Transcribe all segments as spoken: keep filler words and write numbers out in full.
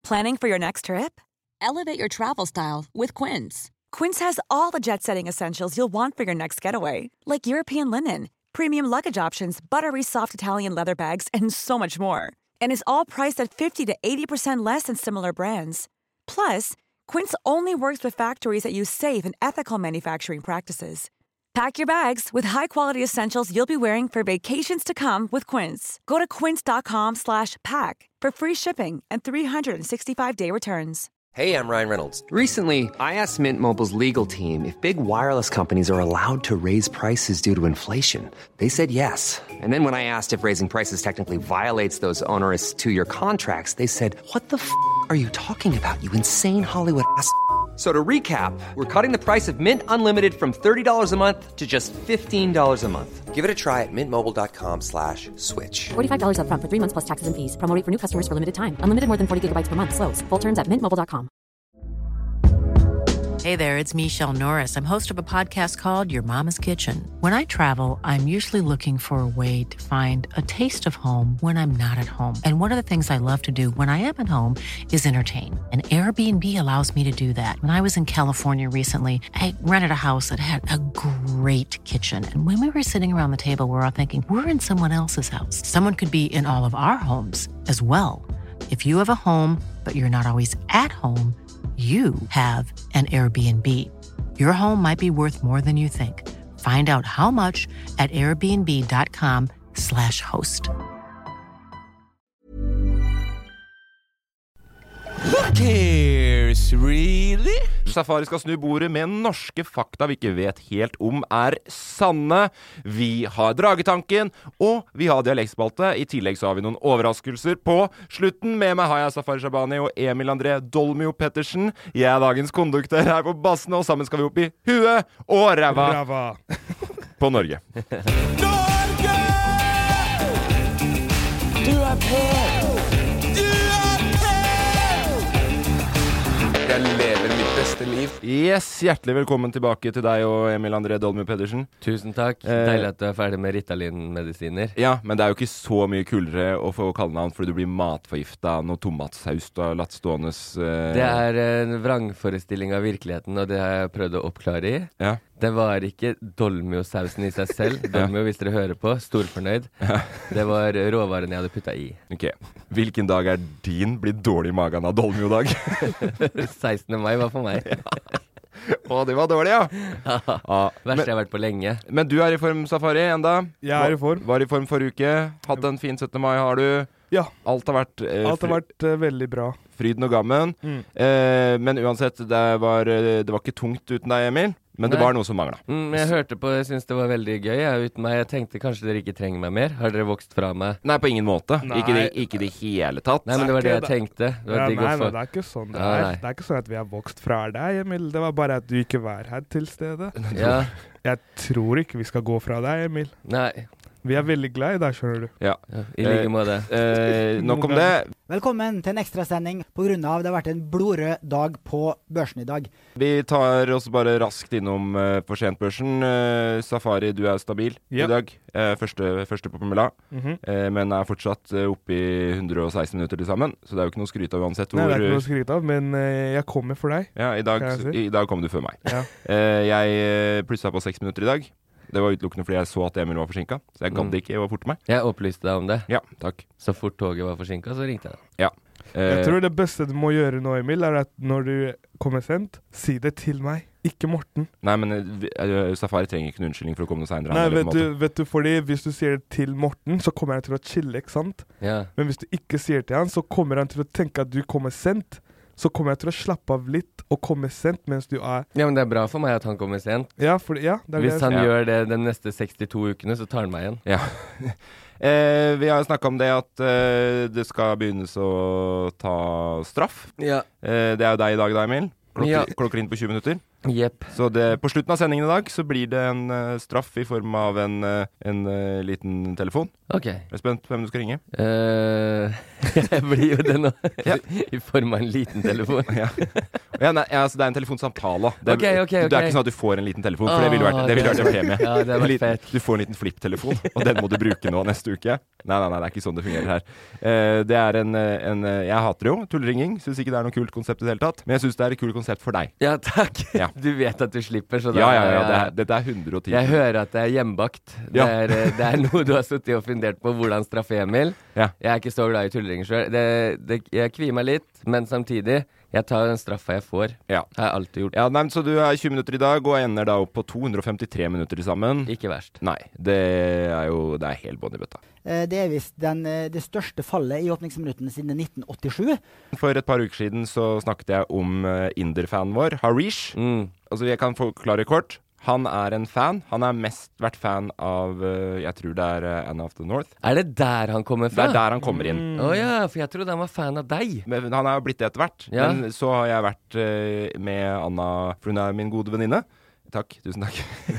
Planning for your next trip? Elevate your travel style with Quince. Quince has all the jet-setting essentials you'll want for your next getaway, like European linen, premium luggage options, buttery soft Italian leather bags, and so much more. And is all priced at fifty to eighty percent less than similar brands. Plus, Quince only works with factories that use safe and ethical manufacturing practices. Pack your bags with high-quality essentials you'll be wearing for vacations to come with Quince. Go to quince.com slash pack for free shipping and three sixty-five day returns. Hey, I'm Ryan Reynolds. Recently, I asked Mint Mobile's legal team if big wireless companies are allowed to raise prices due to inflation. They said yes. And then when I asked if raising prices technically violates those onerous two-year contracts, they said, what the f*** are you talking about, you insane Hollywood ass f- So to recap, we're cutting the price of Mint Unlimited from thirty dollars a month to just fifteen dollars a month. Give it a try at mintmobile.com slash switch. forty-five dollars up front for three months plus taxes and fees. Promo rate for new customers for limited time. Unlimited more than forty gigabytes per month. Slows full terms at mint mobile dot com. Hey there, it's Michelle Norris. I'm host of a podcast called Your Mama's Kitchen. When I travel, I'm usually looking for a way to find a taste of home when I'm not at home. And one of the things I love to do when I am at home is entertain. And Airbnb allows me to do that. When I was in California recently, I rented a house that had a great kitchen. And when we were sitting around the table, we were all thinking, we're in someone else's house. Someone could be in all of our homes as well. If you have a home, but you're not always at home, you have an Airbnb. Your home might be worth more than you think. Find out how much at airbnb.com slash host. Who cares, really? Safari skal snu bordet med norske fakta vi ikke vet helt om er sanne. Vi har Dragetanken, og vi har dialektspalte. I tillegg så har vi noen overraskelser på slutten. Med meg har jeg Safari Shabani og Emil André Dolmio Pettersen. Jeg er dagens konduktør her på bassen, og sammen skal vi opp i huet og ræva, ræva. på Norge. Norge! Du er på! Jeg lever mitt beste liv. Yes, hjertelig velkommen tilbake til deg og Emil André Dolmio Pedersen. Tusen takk. Eh, Deilig at du er ferdig med Ritalin-medisiner. Ja, men det er jo ikke så mye kulere å få kallenavn fordi du blir matforgiftet av noe tomatsaus du har latt stående. Eh... Det er en vrangforestilling av virkeligheten, og det har jeg prøvd å oppklare i. Ja. Det var ikke Dolmio-sausen i seg selv. Dolmio, hvis dere hører på, storfornøyd. Ja. Det var råvaren jeg hadde puttet i. Ok. Hvilken dag er din blitt dårlig i magen av Dolmio-dag? sekstende mai var for meg. Ja. Å, det var dårlig, ja. Ja. Ja. Verste jeg har vært på lenge. Men du er i form, Safari, enda? Jeg er i form. Var i form forrige uke. Hadde en fin syttende mai, har du? Ja. Alt har vært, eh, Alt har vært uh, veldig bra. Fryden og gammen. Mm. Eh, men uansett, det var, det var ikke tungt uten deg, Emil. Men det Nei. var noe som manglet. Mm, jeg hørte på, jeg synes det var veldig gøy. Jeg, uten meg, jeg tenkte kanskje dere ikke trenger meg mer. Har dere vokst fra meg? Nei, på ingen måte. Ikke det, ikke det hele tatt. Nei, men det var det jeg tenkte. Det var ja, digg nei, å få. nei, det er ikke sånn det er. Det er ikke sånn at vi har vokst fra deg, Emil. Det var bare at du ikke var her til stede. Ja. Jeg tror ikke vi skal gå fra deg, Emil. Nei. Vi er veldig glad i deg, skjønner du. Ja, ja i like måte. Eh, nok om det. Velkommen til en ekstra sending på grunn av det har vært en blodrød dag på børsen i dag. Vi tar oss bare raskt innom uh, for sent-børsen. Uh, Safari, du er stabil yep. i dag. Uh, første, første på Pamela. Mm-hmm. Uh, men er fortsatt uh, oppe i hundre og seksten minutter til sammen. Så det er jo ikke noe skryt av uansett. Nei, hvor, det er ikke noe skryt av, men uh, jeg kommer for deg. Ja, i dag, si. i dag kom du før meg. Ja. Uh, jeg plussa på seks minutter i dag. Det var utelukkende fordi jeg så at Emil var forsinket. Så jeg gadd mm. ikke å forte meg. Jeg opplyste deg om det. Ja, takk. Så fort toget var forsinket, så ringte jeg deg. Ja. Eh, jeg tror det beste du må gjøre nå, Emil, er at når du kommer sent, si det til meg. Ikke Morten. Nei, men uh, Safari trenger ikke en unnskyldning for å komme noe senere. Nei, vet du, vet du, fordi hvis du sier det til Morten, så kommer han til å chille, ikke sant? Ja. Men hvis du ikke sier det til han, så kommer han til å tenke at du kommer sent. Så kommer jeg til å slappe av litt og komme sent mens du er... Ja, men det er bra for meg at han kommer sent. Ja, for, ja det er Hvis det han ja. gjør det de neste sekstito ukene, så tar han meg igjen. Ja. eh, vi har snakket om det at eh, det skal begynnes å ta straff. Ja. Eh, det er jo deg i dag da, Emil. Klokker, ja. klokker inn på tjue minutter. Jepp. Så det, på slutten av sendingen i dag så blir det en uh, straff i form av en, uh, en uh, liten telefon. Ok. Er du spent på hvem du skal ringe? Uh, jeg blir jo det nå. Ja. I form av en liten telefon. ja. Ja, nei, ja, altså, det er en telefonsamtale. Det, okay, okay, okay. det er ikke sånn at du får en liten telefon, for det ville vært, det ville vært en premie. Ja, det var liten, fett. Du får en liten flipptelefon, og den må du bruke nå neste uke. Nei, nei, nei, det er ikke sånn det fungerer her. Uh, det er en, en Jeg hater jo tullringing. Synes ikke det er noe kult konsept i det hele tatt. Men jeg synes det er et kult konsept for deg. Ja, takk. Ja. Du vet at du slipper, så da Ja, ja, ja. jeg, det er, dette er hundre og ti. Jeg hører at det er hjemmebakt. Det, ja. er, det er noe du har suttet og fundert på hvordan straffe Emil. Ja. Jeg er ikke så glad i tullringer selv. Det, det, jeg kvier meg litt, men samtidig jeg tar den straffa jeg får. Ja. Har jeg alltid gjort. Ja, nei, så du er tjue minutter i dag og ender da opp på to hundre og femtitre minutter til sammen. Ikke verst. Nei, det er jo det er helt bånd i bøtta. Det er visst den, det største fallet i åpningsminuttene siden nitten åttisju. For et par uker siden så snakket jeg om uh, Inder-fanen vår, Harish. Mm. Altså, jeg kan forklare kort. Han er en fan. Han er mest vært fan av, uh, jeg tror det er uh, Anna of the North. Er det der han kommer fra? Det er der han kommer inn. Å mm. oh, ja, for jeg trodde han var fan av deg. Men han er jo blitt det etter hvert. Ja. Men så har jeg vært uh, med Anna, for hun er min gode venninne. Takk, tusen takk.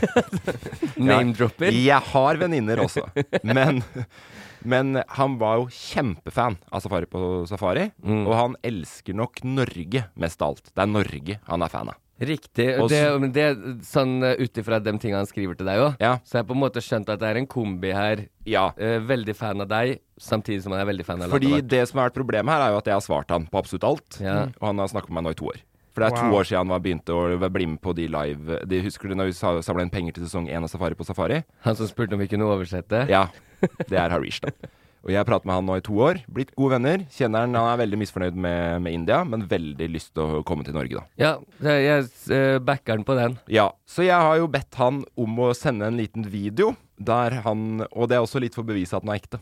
Name-dropper. Jeg har venninner også. Men, men han var jo kjempefan av Safari på Safari. Mm. Og han elsker nok Norge mest av alt. Det er Norge han er fan av. Riktig. Det, det er sånn utifra de tingene han skriver til deg også. Ja. Så jeg har på en måte skjønt at det er en kombi her. Ja. Eh, veldig fan av deg, samtidig som han er veldig fan av Fordi landet. det som har vært problemet her er jo at jeg har svart han på absolutt alt. Ja. Og han har snakket med meg nå i to år. For det er wow. to år siden han var begynte å bli med på de live de, Husker du når vi samlet inn penger til sesong én av Safari på Safari? Han som spurte om vi kunne oversette? Ja, det er Harish da. Og jeg har pratet med han nå i to år. Blitt gode venner. Kjenner han, han er veldig misfornøyd med, med India, men veldig lyst til å komme til Norge da. Ja, jeg uh, backer han på den. Ja, så jeg har jo bedt han om å sende en liten video der han, og det er også litt for å bevise at han er ekte.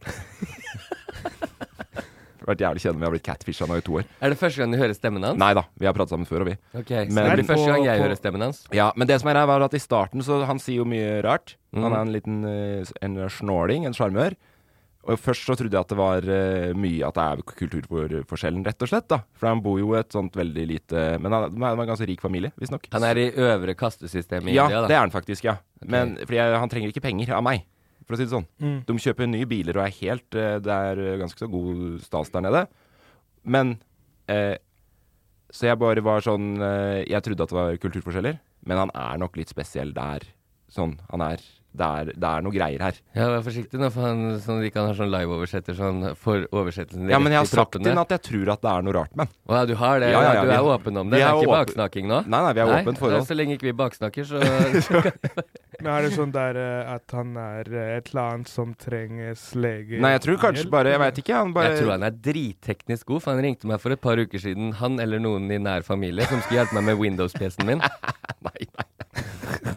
Det har vært jævlig kjennende. Vi har blitt catfisha nå i to år. Er det første gang du hører stemmen hans? Nei da, vi har pratet sammen før og vi. Ok, så men, er det første gang jeg på, hører stemmen hans? Ja, men det som er her var at i starten så han sier jo mye rart. Mm. Han er en liten uh, en snorling, en sjarmør. Og først så trodde jeg at det var uh, mye at det er kulturforskjellen rett og slett da. For han bor jo i et sånt veldig lite, men han, han er en ganske rik familie, visst nok. Han er i øvre kastesystemet i ja, India da? Ja, det er han faktisk, ja. Okay. Men fordi jeg, han trenger ikke penger av meg. For å si det sånn. Mm. De kjøper nye biler og er helt, uh, det er ganske så god stas der nede. Men, eh, så jeg bare var sånn, eh, jeg trodde at det var kulturforskjeller, men han er nok litt spesiell der, sånn, han er, det er, det er noe greier her. Ja, vær forsiktig nå, for han, sånn, de kan ha sånn live-oversetter, sånn, for oversettelsen. Ja, men jeg har sagt til at jeg tror at det er noe rart med han. Å ja, du har det, ja, ja, ja, du er vi, åpen om det, det er ikke åpen. Baksnakking nå? Nei, nei, vi er nei, åpen forhold. Så lenge ikke vi baksnakker, så... Men er det sånn der uh, at han er uh, et eller annet som trenges lege? Nei, jeg tror kanskje bare, jeg vet ikke, han bare... Jeg tror han er dritteknisk god, for han ringte meg for et par uker siden, han eller noen i nær familie, som skulle hjelpe meg med Windows-P C-en min. Nei, nei.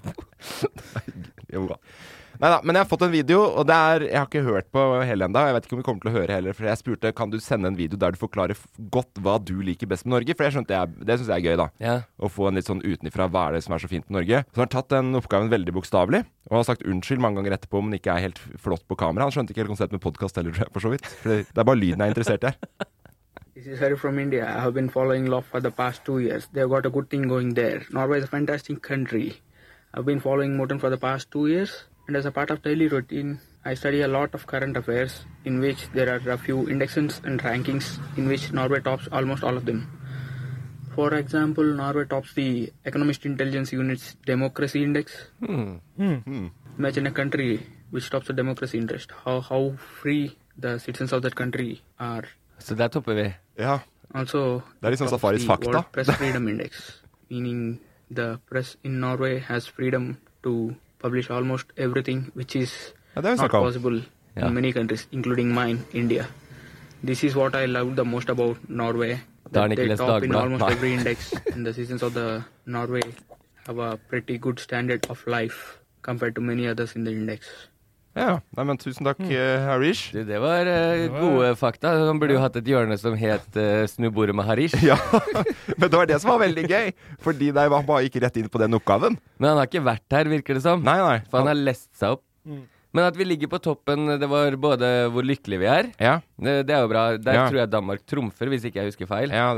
Jo da. Neida, men jeg har fått en video, og det er, jeg har ikke hørt på hele enda, jeg vet ikke om vi kommer til å høre heller, for jeg spurte, kan du sende en video der du forklarer godt hva du liker best med Norge? For jeg skjønte, jeg, det synes jeg er gøy da, ja. Å få en litt sånn utenifra, hva er det som er så fint med Norge? Så han har tatt den oppgaven veldig bokstavlig, og har sagt unnskyld mange ganger etterpå om den ikke er helt flott på kamera. Han skjønte ikke helt konsept med podcast heller, tror jeg, for så vidt. For det er bare lyden jeg er interessert i her. This is Harry from India. I have been following L O F for the past two years. They've got a good thing going there. Norway is a fantastic country. I've been following Morten for the past two years. And as a part of daily routine, I study a lot of current affairs in which there are a few indexes and rankings in which Norway tops almost all of them. For example, Norway tops the Economist Intelligence Unit's Democracy Index. Hmm. Hmm. Imagine a country which tops the democracy index. How, how free the citizens of that country are. Så der topper vi. Ja. Also, det er liksom Safaris fakta. World Press Freedom Index, meaning the press in Norway has freedom to publish almost everything which is ja, not possible ja. in many countries, including mine, India. This is what I love the most about Norway. That they top in almost Nei. every index, and the citizens of the Norway have a pretty good standard of life compared to many others in the index. Ja, nei, men tusen takk, mm. uh, Harish. Det, det var uh, gode fakta. Han burde jo hatt et hjørne som het uh, Snu bordet med Harish. Ja, men det var det som var veldig gøy, fordi nei, han bare gikk rett inn på den oppgaven. Men han har ikke vært her, virker det som. Nei, nei. For han har lest seg opp. Mm. Men at vi ligger på toppen, det var både hvor lykkelige vi er. Ja. Det, det er jo bra. Der ja. tror jeg Danmark trumfer, hvis ikke jeg husker feil. Ja, det tror jeg.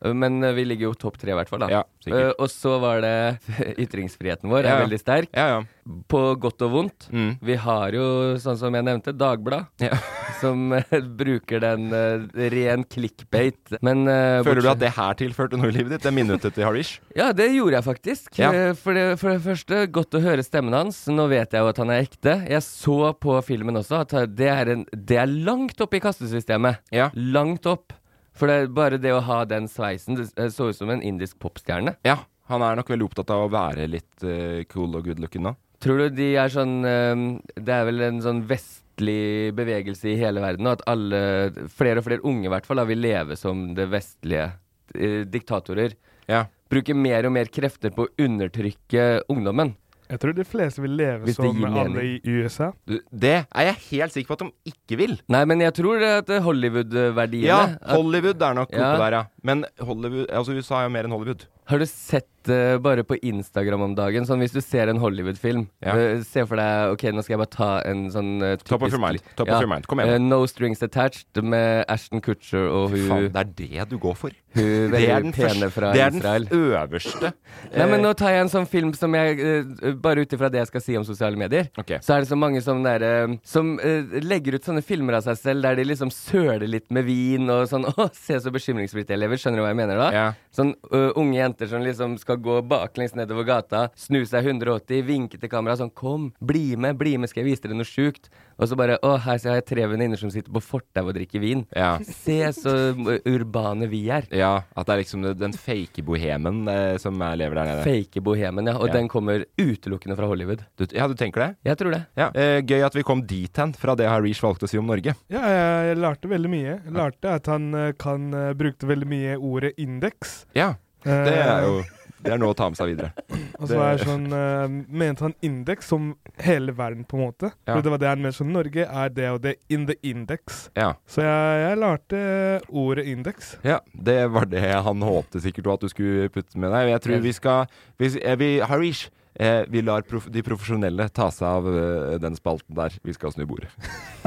Men uh, vi ligger jo topp tre i hvert fall da. Ja, sikkert. Uh, og så var det ytringsfriheten vår, ja, er ja. veldig sterk. Ja, ja. På godt og vondt. Mm. Vi har jo, sånn som jeg nevnte, Dagblad, ja. som uh, bruker den uh, ren clickbait. Men, uh, Føler bortsett... du at det her tilførte noe i livet ditt? Det minuttet til Harish? Ja, det gjorde jeg faktisk. Ja. Uh, for, det, for det første, godt å høre stemmen hans. Nå vet jeg jo at han er ekte. Jeg så på filmen også at det er, en, det er langt opp i kastesystemet. Ja. Langt opp. For det, bare det å ha den sveisen, det så ut som en indisk popstjerne. Ja, han er nok veldig opptatt av å være litt uh, cool og good looking da. Tror du de er sånn um, det er vel en sånn vestlig bevegelse i hele verden, og at alle, flere og flere unge i hvert fall, da, vil leve som det vestlige uh, diktatorer. Ja. Bruker mer og mer krefter på å undertrykke ungdommen. Jeg tror de fleste vil leve Hvis det som gir alle mening. i U S A. Du, det er jeg helt sikker på at de ikke vil. Nei, men jeg tror det at Hollywood-verdiene Ja, at, Hollywood er nok Ja. oppe der, ja. Men Hollywood, altså U S A er jo mer enn Hollywood. Har du sett uh, bare på Instagram om dagen, sånn hvis du ser en Hollywood-film, Ja. uh, se for deg, ok, nå skal jeg bare ta en sånn uh, typisk... Top of your mind, top of your mind, kom igjen. Uh, No Strings Attached med Ashton Kutcher og hun... Faen, det er det du går for. Hun Det veldig er den, pene første, fra det er den Israel. øverste. Nei, men nå tar jeg en sånn film som jeg, uh, bare ut ifra det jeg skal si om sosiale medier, Ok. så er det så mange som, der, uh, som uh, legger ut sånne filmer av seg selv, der de liksom søler litt med vin, og sånn, åh, se så bekymringsfritt jeg lever, skjønner du hva jeg mener da? Ja. Sånn uh, unge jenter som liksom skal gå baklengs nedover gata, snu seg hundre og åtti, vinke til kamera, sånn, kom, bli med, bli med, skal jeg vise dere noe sjukt? Og så bare, å, her ser jeg tre venninner som sitter på fortau og drikker vin. Ja. Se så urbane vi er. Ja, at det er liksom den fake bohemen eh, som er, lever der nede. Fake bohemen, ja. Og Ja. den kommer utelukkende fra Hollywood. Du, ja, du tenker det? Jeg tror det. Ja. Eh, gøy at vi kom dit hen fra det Harish valgte å si om Norge. Ja, jeg, jeg lærte veldig mye. Jeg lærte at han eh, kan uh, brukte veldig mye ordet indeks. Ja, det er jo det er noe å ta med seg videre. Og så er sånn, uh, mente han indeks som hele verden på en måte. Ja. For det var det han mente som Norge er det og det in the index. Ja. Så jeg, jeg lærte ordet indeks. Ja, det var det han håpte sikkert at du skulle putte med deg. Jeg tror vi skal vi, vi, Harish, eh, vi lar prof, de profesjonelle ta seg av uh, den spalten der. Vi skal snu bordet.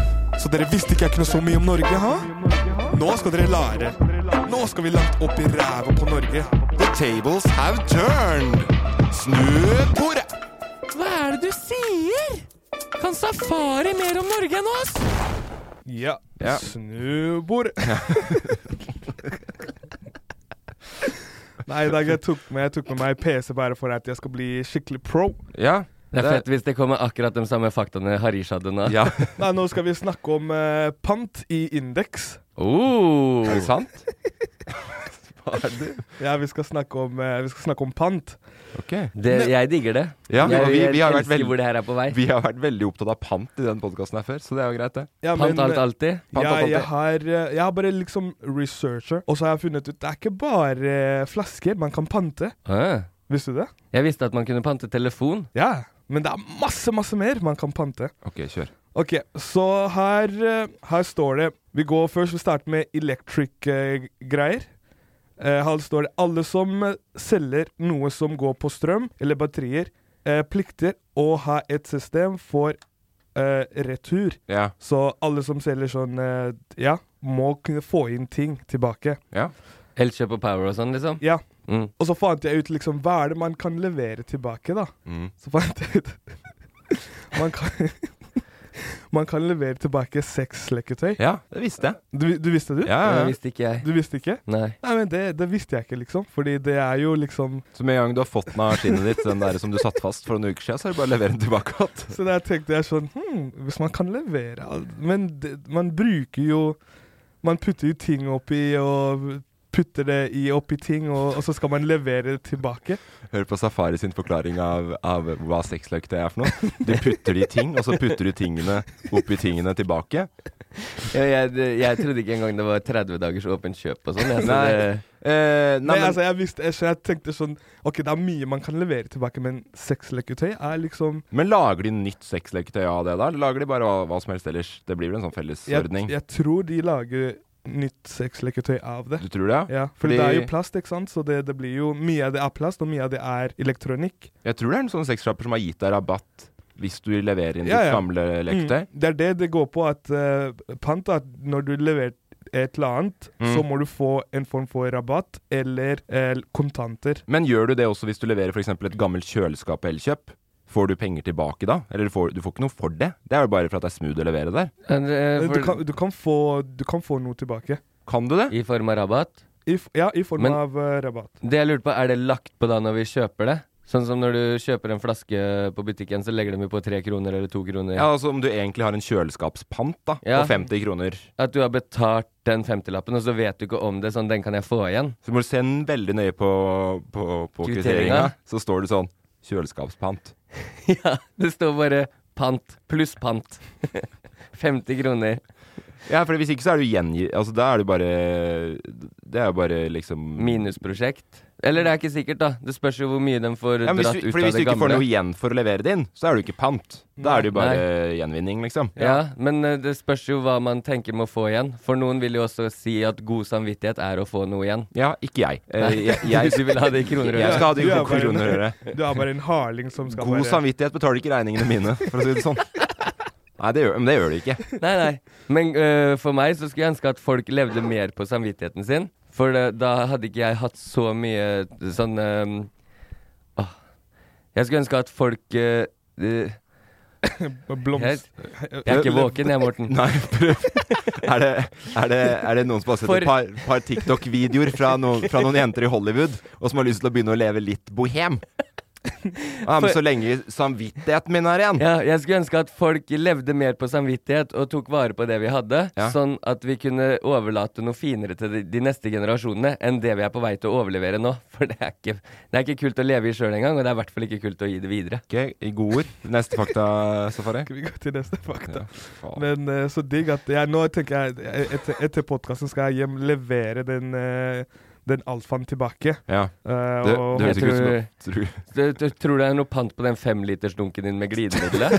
Så dere visste ikke jeg kunne så mye om Norge, ha? Nå skal dere lære. Nå skal vi langt opp i ræva på Norge. The tables have turned. Snu bordet. Hva er det du sier? Kan Safari mer om Norge enn oss? Ja, Ja. snu bordet. Nei, i dag jeg tok med, jeg tok med meg P C bare for at jeg skal bli skikkelig pro. Ja. Det er fett hvis det kommer akkurat de samme faktaene Harish hadde nå. Ja. Nei, nå skal vi snakke om uh, pant i indeks. Oh. Er det sant? Hva er det? Ja, vi skal snakke om, uh, vi skal snakke om pant. Ok. Det, jeg digger det. Ja, jeg, og vi, vi, har jeg vært elsker veldig, hvor det her er på vei. vi har vært veldig opptatt av pant i den podcasten her før, så det er jo greit det. Ja, Pant men, alt alltid. Pant ja, alt alltid. jeg har, uh, jeg har bare liksom researcher, og så har jeg funnet ut, det er ikke bare uh, flasker man kan pante. Ah. Visste du det? Jeg visste at man kunne pante telefon. Ja, men det er masse, masse mer man kan pante. Ok, kjør. Ok, så her, uh, her står det, vi går først, vi starter med electric uh, greier. Uh, her står det, alle som uh, selger noe som går på strøm eller batterier, uh, plikter å ha et system for uh, retur. Ja. Så alle som selger sånn, uh, ja, må kunne få inn ting tilbake. Ja. Elkjøp og Power og sånn, liksom. Ja. Mm. Og så fant jeg ut liksom, hva er det man kan levere tilbake da? Mm. Så fant jeg ut, man kan, man kan levere tilbake seks leketøy. Ja, det visste jeg. Du, du visste du? Ja, ja, Det ja. visste ikke jeg. Du visste ikke? Nei. Nei, men det, det visste jeg ikke liksom, fordi det er jo liksom, Så med en gang du har fått maskinen ditt, den der som du satt fast for noen uker siden, så er det bare å levere den tilbake igjen. så der tenkte jeg sånn, hm, hvis man kan levere, al- men det, man bruker jo, man putter jo ting oppi og putter det i oppi ting, og, og så skal man levere det tilbake. Hør på Safari sin forklaring av, av hva sexløketøy er for noe. Du putter det i ting, og så putter du tingene oppi tingene tilbake. Jeg, jeg, jeg trodde ikke engang det var tretti dagers åpent kjøp og sånn. Jeg, så Nei. det, Eh, nei, Nei, men, altså jeg visste, jeg, jeg tenkte sånn, ok, det er mye man kan levere tilbake, men sexleketøy er liksom, men lager de nytt sexløketøy av det da? Eller lager de bare hva, hva som helst ellers? Det blir vel en sånn jeg, fellesordning? jeg tror de lager nytt sexleketøy av det. Du tror det? Ja, for Fordi- det er jo plast, ikke sant? Så det, det blir jo, mye av det er plast, og mye av det er elektronikk. Jeg tror det er en sånn sexshopper som har gitt deg rabatt hvis du leverer inn Ja, ditt ja. gamle leketøy. Mm, det er det det går på, at uh, pant, at når du leverer et eller annet, Mm. så må du få en form for rabatt eller eh, kontanter. Men gjør du det også hvis du leverer for eksempel et gammelt kjøleskap på Elkjøp? Får du penger tilbake da? Eller får, du får ikke noe for det? Det er jo bare for at det er smooth å levere der. Men, eh, Du for, kan, du, kan få, du kan få noe tilbake. Kan du det? I form av rabatt? I, f- ja, i form Men- av eh, rabatt. Det jeg lurte på, er det lagt på da når vi kjøper det? Sånn som når du kjøper en flaske på butikken, så legger de jo på tre kroner eller to kroner. Ja, altså om du egentlig har en kjøleskapspant da, Ja. på femti kroner. At du har betalt den femtilappen, og så vet du ikke om det, sånn, den kan jeg få igjen. Så må du se den veldig nøye på, på, på Kvitteringa. kvitteringa. Så står det sånn, kjøleskapspant. Ja, det står bare pant, pluss pant. femti kroner. Ja, for hvis ikke så er det jo gjengi... Altså, da er det bare... Det er jo bare liksom... Minusprosjekt. Eller det er ikke sikkert da. Det spørs jo hvor mye de får Ja, men dratt hvis, du- ut fordi av hvis du det ikke får gamle. noe igjen for å levere det inn, så er det jo ikke pant. Da er det jo bare Nei. gjenvinning, liksom. Ja, men eh, det spørs jo hva man tenker med å få igjen. For noen vil jo også si at god samvittighet er å få noe igjen. Ja, ikke jeg. Eh, Nei, jeg, jeg, du vil ha det i kroner og Jeg øre. skal ha det Du i er bare kroner og en- øre. Du er bare en harling som skal God bare samvittighet betaler ikke regningene mine, for å si det sånn. Nei, det gjør, men det gjør det ikke. Nei, nei. Men øh, for meg så skulle jeg ønske at folk levde mer på samvittigheten sin. For det, da hadde ikke jeg hatt så mye sånn øh, åh. Jeg skulle ønske at folk øh, øh, blomst... jeg, jeg er ikke våken, jeg, Morten. Nei, prøv. Er det, er det, er det noen som har sett For- et par, par TikTok-videoer fra, noen- fra noen jenter i Hollywood, og som har lyst til å begynne å leve litt bohem? Ja, men For- så lenge samvittigheten min er igjen. Ja, jeg skulle ønske at folk levde mer på samvittighet og tok vare på det vi hadde, Ja. sånn at vi kunne overlate noe finere til de, de neste generasjonene enn det vi er på vei til å overlevere nå. For det er ikke, det er ikke kult å leve i sjøl engang, og det er i hvert fall ikke kult å gi det videre. Ok, i gode ord. Neste fakta, Safari. Skal vi gå til neste fakta? faen. Men eh, så digg at jeg, nå tenker jeg eh, etter, etter podcasten skal jeg hjem levere den uh, den alfaen tilbake. Ja. Eh, Det, og- det høres ikke ut som Jeg tror. Du, du tror det er noe pant på den femlitersdunken din med glidemiddelet?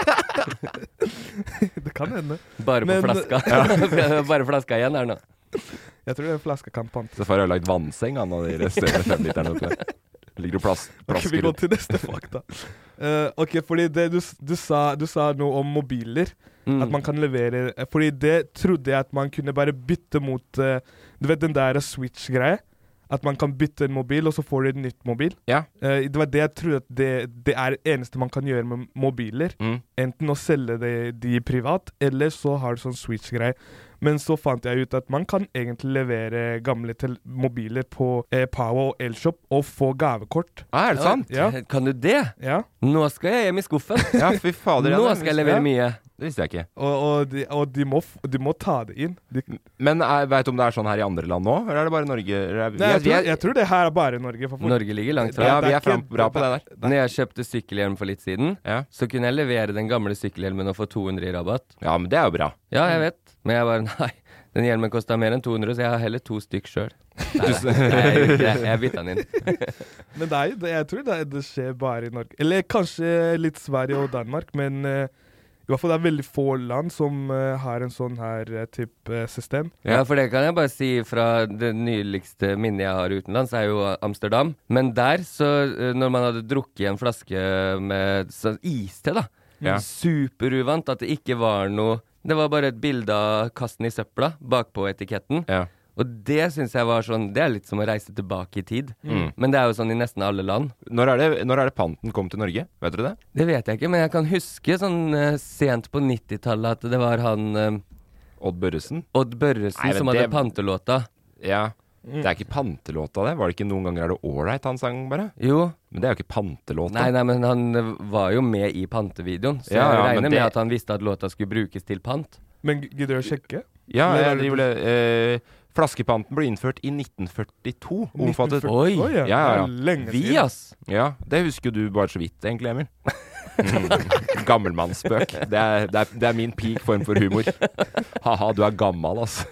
Det kan hende. Bare på Men- flaska. Bare flaska igjen her nå. Jeg tror den flaska kan pante. Safari har lagd vannseng, han av de resterende femliterne oppi der. Ligger og plass, Ok, vi plasker går ut. til neste fakta. Eh, ok, fordi det du, s- du, sa, du sa noe om mobiler. Mm. At man kan levere eh, Fordi det trodde jeg at man kunne bare bytte mot eh, Du vet den der Switch-greie? At man kan bytte en mobil, og så får du en nytt mobil. Ja. Eh, det var det jeg trodde at det, det er det eneste man kan gjøre med mobiler. Mm. Enten å selge det, de privat, eller så har du sånn Switch-greie. Men så fant jeg ut at man kan egentlig levere gamle tel- mobiler på eh, Power og Elshop og få gavekort. Ah, er det sant? Ja. Kan du det? Ja. Nå skal jeg hjem i skuffen. Ja, fy fader. Nå ja, det skal jeg visste- levere ja. mye. Det visste jeg ikke. Og, og, de, og de, må, f- de må ta det inn. De, Men er, vet du om det er sånn her i andre land nå? Eller er det bare Norge? Eller er, Nei, jeg, vi tror, er- jeg tror det her er bare Norge. For folk. Norge ligger langt fra. Ja, det vi er er fram, ikke- bra på det der. Når jeg kjøpte sykkelhjelm for litt siden, Ja. så kunne jeg levere den gamle sykkelhjelmen og få to hundre i rabatt. Ja, men det er jo bra. Ja, jeg vet. Men jeg bare, nei, den hjelmen kosta mer enn to hundre, så jeg har heller to stykk sjøl. Nei, nei, jeg gjorde ikke det. Jeg bytta den inn. Men det er, jo- det, jeg tror det, det skjer bare i Norge. Eller kanskje litt Sverige og Danmark, men eh, i hvert fall det er veldig få land som eh, har en sånn her uh, type eh, system. Ja, for det kan jeg bare si fra det nyligste minnet jeg har utenlands, er jo Amsterdam. Men der, så eh, når man hadde drukket en flaske med så, iste, da, Ja. superuvant at det ikke var noe. Det var bare et bilde av kasten i søpla bakpå etiketten. Ja. Og det synes jeg var sånn, det er litt som å reise tilbake i tid. Mm. Men det er jo sånn i nesten alle land. Når er, det, når er det panten kom til Norge? Vet dere det? Det vet jeg ikke, men jeg kan huske sånn eh, sent på nittitallet at det var han eh, Odd Børresen? Odd Børresen Nei, men som hadde det- pantelåta. Ja. Det er ikke pantelåta det? Var det ikke noen ganger er det ålreit han sang bare? Jo. Men det er jo ikke pantelåta. Nei, nei, men han eh, var jo med i pantevideoen, så Ja, ja, jeg men regner med det- at han visste at låta skulle brukes til pant. Men g- gidder du å sjekke? Ja, Eller er jeg det- driver det eh, Flaskepanten ble innført i nitten førtito. Omfattet Oi. Oi, ja. Ja, ja, ja. Det er lenge Vi, siden. ass! Ja, det husker du bare så vidt, egentlig, Emil. Mm. Gammelmannsspøk. Det er, det, er, det er min peak form for humor. Haha, du er gammel, altså.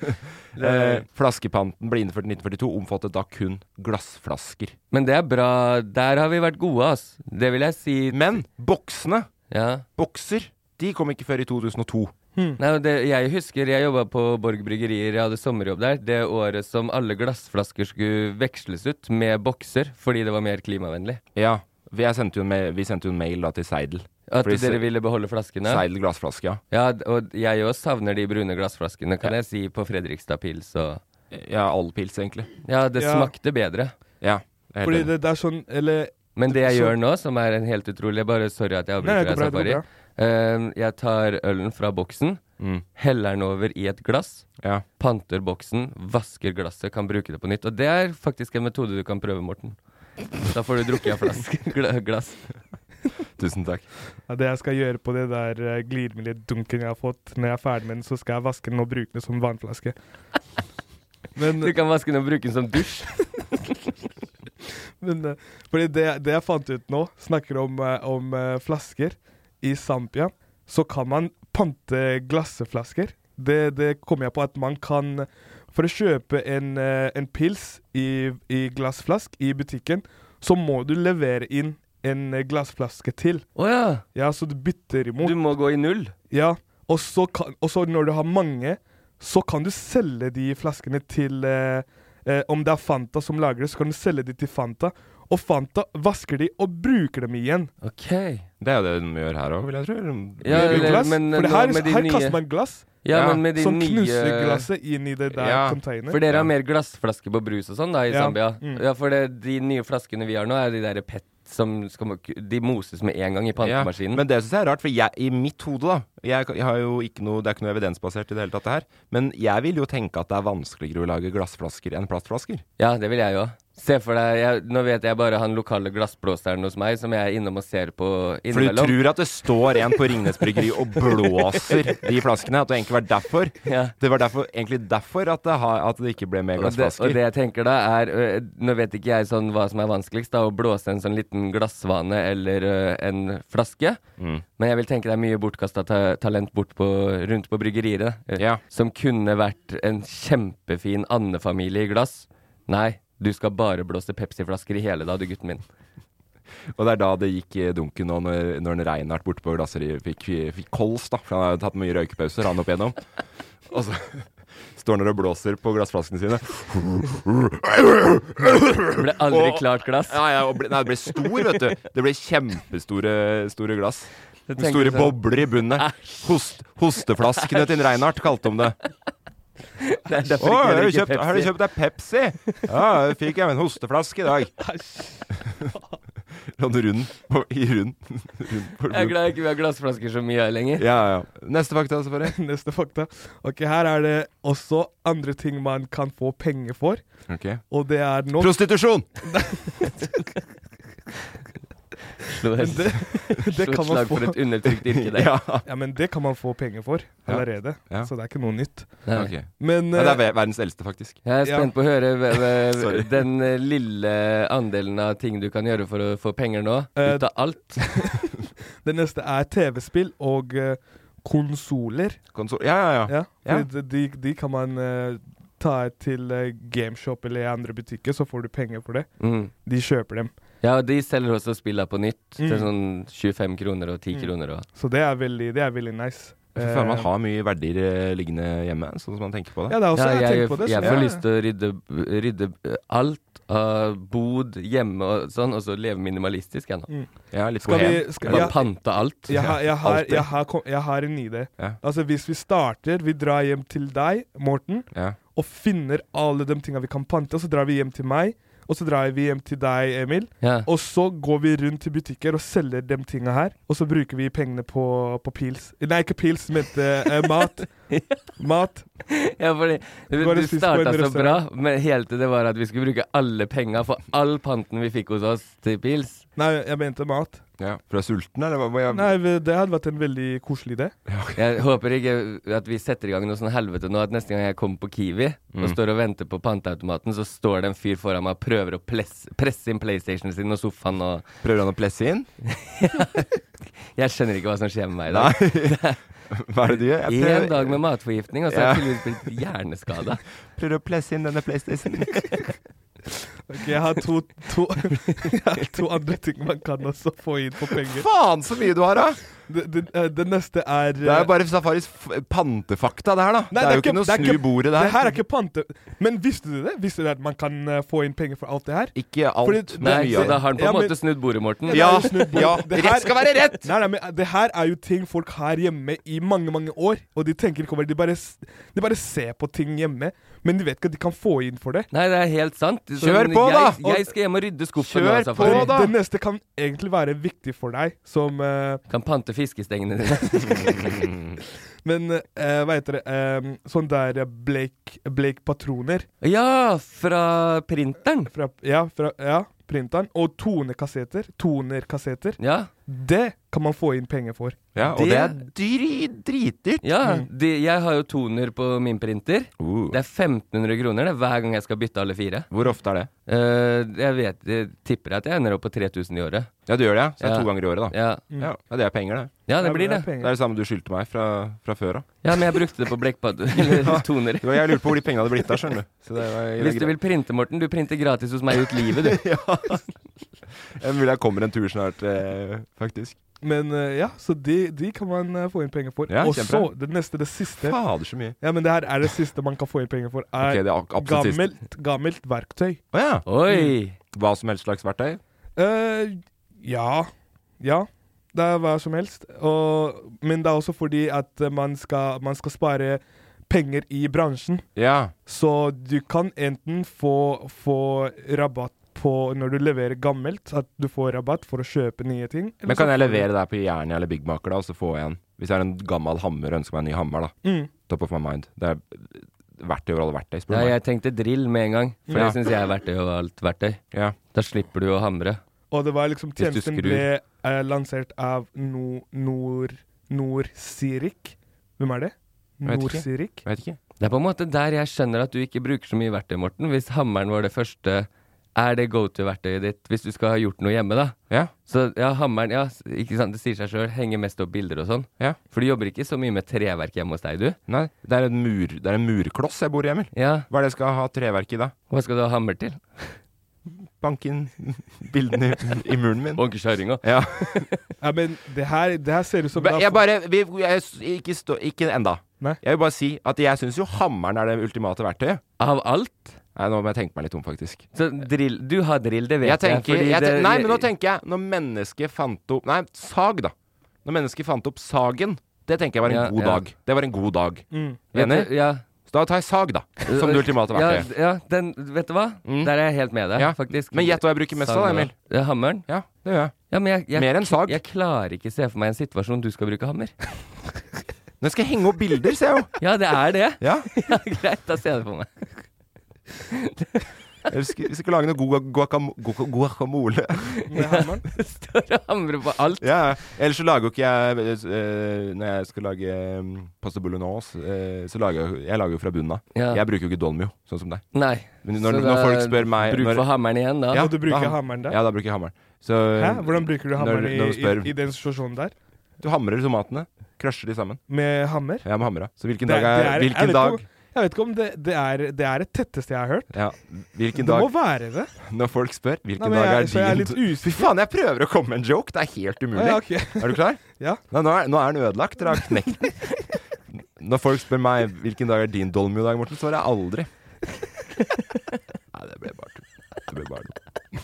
Eh, flaskepanten ble innført i nitten førtito, omfattet da kun glassflasker. Men det er bra. Der har vi vært gode, ass. Det vil jeg si. Men boksene, Ja. bokser, de kom ikke før i to tusen og to. Nei, det, jeg husker jeg jobbet på Borg Bryggerier, jeg hadde sommerjobb der. Det året som alle glassflasker skulle veksles ut med bokser, fordi det var mer klimavennlig. Ja, vi, jeg sendte jo en, ma- vi sendte jo en mail da til Seidel. At Fordi dere ville beholde flaskene? Seidel glassflaske, ja. Ja, og jeg også savner de brune glassflaskene, kan jeg si, på Fredrikstad pils og... Ja, all pils, egentlig. Ja, det Ja. smakte bedre. Ja, jeg er helt Fordi enig. det, det er sånn, eller Men det jeg Så- gjør nå, som er en helt utrolig, bare sorry at jeg Nei, avbryter det går deg, bra, det går Safari. Eh, jeg tar ølen fra boksen, Mm. heller den over i et glass, Ja. panter boksen, vasker glasset, kan bruke det på nytt. Og det er faktisk en metode du kan prøve, Morten. Da får du drukket av flaske, gla- glass. Tusen takk. ja, det jeg skal gjøre på det der uh, glidemiddeldunken jeg har fått, når jeg er ferdig med den, så skal jeg vaske den og bruke den som vannflaske. Men, Du kan vaske den og bruke den som dusj. men uh, fordi det, det jeg fant ut nå, snakker om, uh, om uh, flasker i Zambia, så kan man pante glasseflasker. Det, det kommer jeg på at man kan, for å kjøpe en, uh, en pils i, i glassflask i butikken, så må du levere inn en uh, glassflaske til. Åja, Ja, så du bytter imot. du må gå i null. Ja, og så, kan, og så når du har mange, så kan du selge de flaskene til eh, eh, om det er Fanta som lager det, så kan du selge de til Fanta. Og Fanta vasker de og bruker dem igjen. Ok. Det er jo det de gjør her også, vil jeg tro. Ja, Med eller- glass. men For det nå her, med de her nye- kaster man glass, Ja, Ja, men med de som nye... knuser glasset inn i det der Ja, container. For dere Ja. har mer glassflasker på brus og sånn da, i Ja, Zambia. mm. Ja, for det, de nye flaskene vi har nå er de der pet som skal, de moses med en gang i pantemaskinen. Ja, men det synes jeg er rart, for jeg, i mitt hode da, jeg, jeg har jo ikke noe, det er ikke noe evidensbasert i det hele tatt det her, men jeg vil jo tenke at det er vanskeligere å lage glassflasker enn plastflasker. Ja, det vil jeg jo. Se for deg, jeg, nå vet jeg bare han lokale glassblåseren hos meg, som jeg er innom og ser på For du innimellom. tror at det står en på Ringnes Bryggeri og blåser de flaskene, at det egentlig var derfor. Ja. Det var derfor, egentlig derfor at det, har, at det ikke ble med Og det, glassflasker. og det jeg tenker da er, ø, nå vet ikke jeg sånn hva som er vanskeligst da, å blåse en sånn liten glassvane eller ø, en flaske, Mm. men jeg vil tenke det er mye bortkastet ta talent bort på, rundt på bryggeriet, ø, Ja. som kunne vært en kjempefin andefamilie i glass. Nei, du skal bare blåse Pepsi-flasker i hele dag, du gutten min. Og det er da det gikk i dunken nå, når, når en Reinhardt borte på glasseriet fikk, fikk kols, da, for han hadde tatt mye røykepauser, han opp igjennom. Og så står han der og blåser på glassflaskene sine. Det ble aldri Og- klart glass. Ja, ja, og ble, nei, det ble stor, vet du. Det ble kjempestore store glass. Jeg Med tenker store sånn- bobler i bunnen. Host, hosteflaskene til en Reinhardt kalte de det. Det er Å, derfor har, ikke du jeg kjøpt, drikker har du Pepsi. kjøpt deg Pepsi? Ja, det fikk jeg med en hosteflaske i dag. Sånn rund på, i rund. rund på, Jeg er glad ikke vi har glassflasker så mye lenger. Ja, ja. Neste fakta, selvfølgelig. Neste fakta. Ok, her er det også andre ting man kan få penger for, Ok. og det er nå... Prostitusjon! Slå et, det, det slå et kan man slag få. for et undertrykt yrke der. Ja. Ja, men det kan man få penger for Ja. allerede, Ja. så det er ikke noe nytt. Nei. Ok. Men Ja, det er eh, ver- verdens eldste, faktisk. Jeg er Ja. spent på å høre v- v- Sorry. den eh, lille andelen av ting du kan gjøre for å få penger nå, Eh, ut av alt. det neste er T V-spill og eh, konsoler. Konsol. Ja, ja, ja. Ja, Ja. fordi de, de kan man eh, ta til eh, Gameshop eller i andre butikker, så får du penger for det. Mm. De kjøper dem. Ja, og de selger også spillene på nytt til Mm. sånn tjuefem kroner og ti Mm. kroner. Og. Så det er veldig, det er veldig nice. Jeg føler man Eh, har mye verdier eh, liggende hjemme, sånn som man tenker på det. Ja, det er også, Ja, jeg, jeg, tenker på det. jeg så- får ja, lyst til å rydde, rydde eh, alt av bod hjemme og sånn, og så leve minimalistisk jeg nå. Mm. Ja, litt Skal vi, bohem. skal, Bare ja, pante alt. jeg, har, jeg, har, Alltid. jeg, har, kom- jeg har en idé. Ja. Altså, hvis vi starter, vi drar hjem til deg, Morten, Ja. og finner alle de tingene vi kan pante, og så drar vi hjem til meg, og så drar vi hjem til deg, Emil, Ja. og så går vi rundt til butikker og selger de tingene her, og så bruker vi pengene på, på pils. Nei, ikke pils, men eh, mat. Mat. Ja, fordi du, Går du og spiser på en starta så bra, restaurant. men helt til det var at vi skulle bruke alle penga for all panten vi fikk hos oss til pils. Nei, jeg mente mat. Ja. For du er sulten, eller? Hva, hva, Nei, vi- det hadde vært en veldig koselig idé. Jeg håper ikke at vi setter i gang noe sånn helvete nå, at neste gang jeg kommer på Kiwi og Mm. står og venter på panteautomaten, så står det en fyr foran meg og prøver å presse, presse inn PlayStationen sin og sofaen og Prøver han å plesse inn? Jeg skjønner ikke hva som skjer med meg i dag. Nei. Hva er det du gjør? Jeg En dag med matforgiftning, og så har Ja. jeg tydeligvis blitt hjerneskada. prøver å plesse inn denne PlayStation. Ok, jeg har to, to, jeg har to andre ting man kan også få inn på penger. Faen, så mye du har, da! Det, det, eh, det neste er Det er bare Safaris f- pantefakta, det her, da. Nei, det er jo ikke noe det er snu bordet der. Det her er ikke pante... Men visste du det? Visste du at man kan uh, få inn penger for alt det her? Ikke alt. Fordi- Nei, mye så av da det. har han på en Ja, men- måte snudd bordet, Morten. Det Ja, er jo snudd på- ja. det Rett her- skal være rett! Nei, nei, men det her er jo ting folk har hjemme i mange, mange år, og de tenker ikke over det. De bare, s- de bare ser på ting hjemme, men de vet ikke at de kan få inn for det. Nei, det er helt sant. Så Kjør på, jeg, da! Jeg skal hjem og rydde skuffen. Kjør nå, Safari. på, da! Det neste kan egentlig være viktig for deg, som uh, Kan pante fiskestengene dine. Men uh, hva heter det? Um, sånn der Blake, Blake patroner. Ja, fra printeren. Fra, ja, fra, ja, printeren. Og tonekassetter. Tonerkassetter. Ja. Det kan man få inn penger for. Ja, og det, det er dri, dritdyrt. Ja, Mm. de, jeg har jo toner på min printer. Uh. Det er femten hundre kroner det, hver gang jeg skal bytte alle fire. Hvor ofte er det? Uh, jeg vet, jeg tipper at jeg ender opp på tre tusen i året. Ja, du gjør det, ja. Så det er Ja. to ganger i året, da. Ja, Mm. Ja, ja det er penger, det. ja det Ja, blir det. er penger. Det er det samme du skyldte meg fra, fra før av. Ja, men jeg brukte det på blekkpad eller toner. Det var- Jeg lurte på hvor de pengene hadde blitt av, skjønner du. Så det var, Hvis du vil printe, Morten, du printer gratis hos meg ut livet, du. Ja. Jeg vil jeg kommer en tur snart, eh, faktisk. Men uh, ja, så de, de kan man uh, få inn penger for. Ja, og kjempebra. så, det neste, det siste Fader, så mye. Ja, men det her er det siste man kan få inn penger for. Er Ok, det er ak- absolutt siste. gammelt, gammelt verktøy. Å ja. Oi! Hva som helst slags verktøy? Eh, ja. Ja. Det er hva som helst. Og, men det er også fordi at eh, man skal, man skal spare penger i bransjen. Ja. Så du kan enten få, få rabatt på når du leverer gammelt, at du får rabatt for å kjøpe nye ting. eller Men kan så jeg får du- levere der på Jernia eller Byggmaker, da, og så få en Hvis jeg er en gammel hammer og ønsker meg en ny hammer, da. Mm. Top of my mind. Det er verktøy over alle verktøy, spør Ja, du meg. jeg tenkte drill med en gang, for Ja. det syns jeg er verktøy over alt verktøy. Ja. Da slipper du å hamre. Og det var liksom Hvis du tjenesten skrur. ble eh, lansert av no, Nord Nord-Sirik. Hvem er det? Vet ikke. Nord-Sirik. Vet ikke. Det er på en måte der jeg skjønner at du ikke bruker så mye verktøy, Morten. Hvis hammeren var det første, er det go-to-verktøyet ditt hvis du skal ha gjort noe hjemme, da? Ja. Så ja, hammeren, ja, ikke sant, det sier seg sjøl, henger mest opp bilder og sånn. Ja. For du jobber ikke så mye med treverk hjemme hos deg, du? Nei, det er en, mur, det er en murkloss jeg bor i, Emil. Ja. Hva er det jeg skal ha treverk i da? Hva skal du ha hammer til? Banke inn bildene i, i muren min. Bankekjøringa. Ja. Ja, men det her, det her ser ut som Ba- det er Jeg bare vi, jeg, Ikke, stå, ikke enda. Nei. Jeg vil bare si at jeg syns jo hammeren er det ultimate verktøyet. Av alt? Nei, nå må jeg tenke meg litt om, faktisk. Så drill, du har drill, det vet Jeg tenker, jeg. jeg fordi ten- det- nei, men nå tenker jeg Når mennesket fant opp Nei, sag, da. Når mennesket fant opp sagen, det tenker jeg var en Ja, god ja. dag. Det var en god dag. Mm. Enig? Vet du- Ja. Så da tar jeg sag, da. Som det ultimate Ja, verktøyet. ja, den, vet du hva? Mm. Der er jeg helt med deg, Ja. faktisk. Men gjett hva jeg bruker mest av, Sagen, Emil. ja, hammeren? Ja, det gjør jeg. Ja, men jeg, jeg, Mer enn sag. Jeg klarer ikke se for meg en situasjon du skal bruke hammer. Nå skal jeg henge opp bilder, ser jeg jo. Ja, det er det. Ja. Ja, greit, da ser jeg det for meg. Vi skal, vi skal lage noe gua- guacamo- gua- guacamole. med hammeren. Står og hamrer på alt. Ja, ellers så lager jo ikke jeg eh, Når jeg skal lage um, pasta bolognese, eh, så lager jeg Jeg lager jo fra bunnen av. Ja. Jeg bruker jo ikke dolmio, sånn som deg. Nei. Men når, Så når da- folk spør meg Bruk når, for hammeren igjen, da. Ja, du bruker da- hammeren der? Ja, da bruker jeg hammeren. Så, Hæ? Hvordan bruker du hammeren når- når de i, spør- i, i den situasjonen der? Du hamrer tomatene, crusher de sammen. Med hammer? Ja, med hamra. Så hvilken Det- dag er, det er- jeg Hvilken vet dag ikke om- Jeg vet ikke om det, det, er, det er det tetteste jeg har hørt. Ja, hvilken Det dag må være det. Når folk spør hvilken Nei, men dag jeg- er så jeg er din litt usikker. Fy faen, jeg prøver å komme med en joke. Det er helt umulig. Ja, ok. Er du klar? Ja. Nei, nå, er, nå er den ødelagt. Dere har knekt den. Når folk spør meg hvilken dag er din dolmio-dag, Morten, svarer jeg aldri. Nei, det ble bare tull. Det ble bare noe.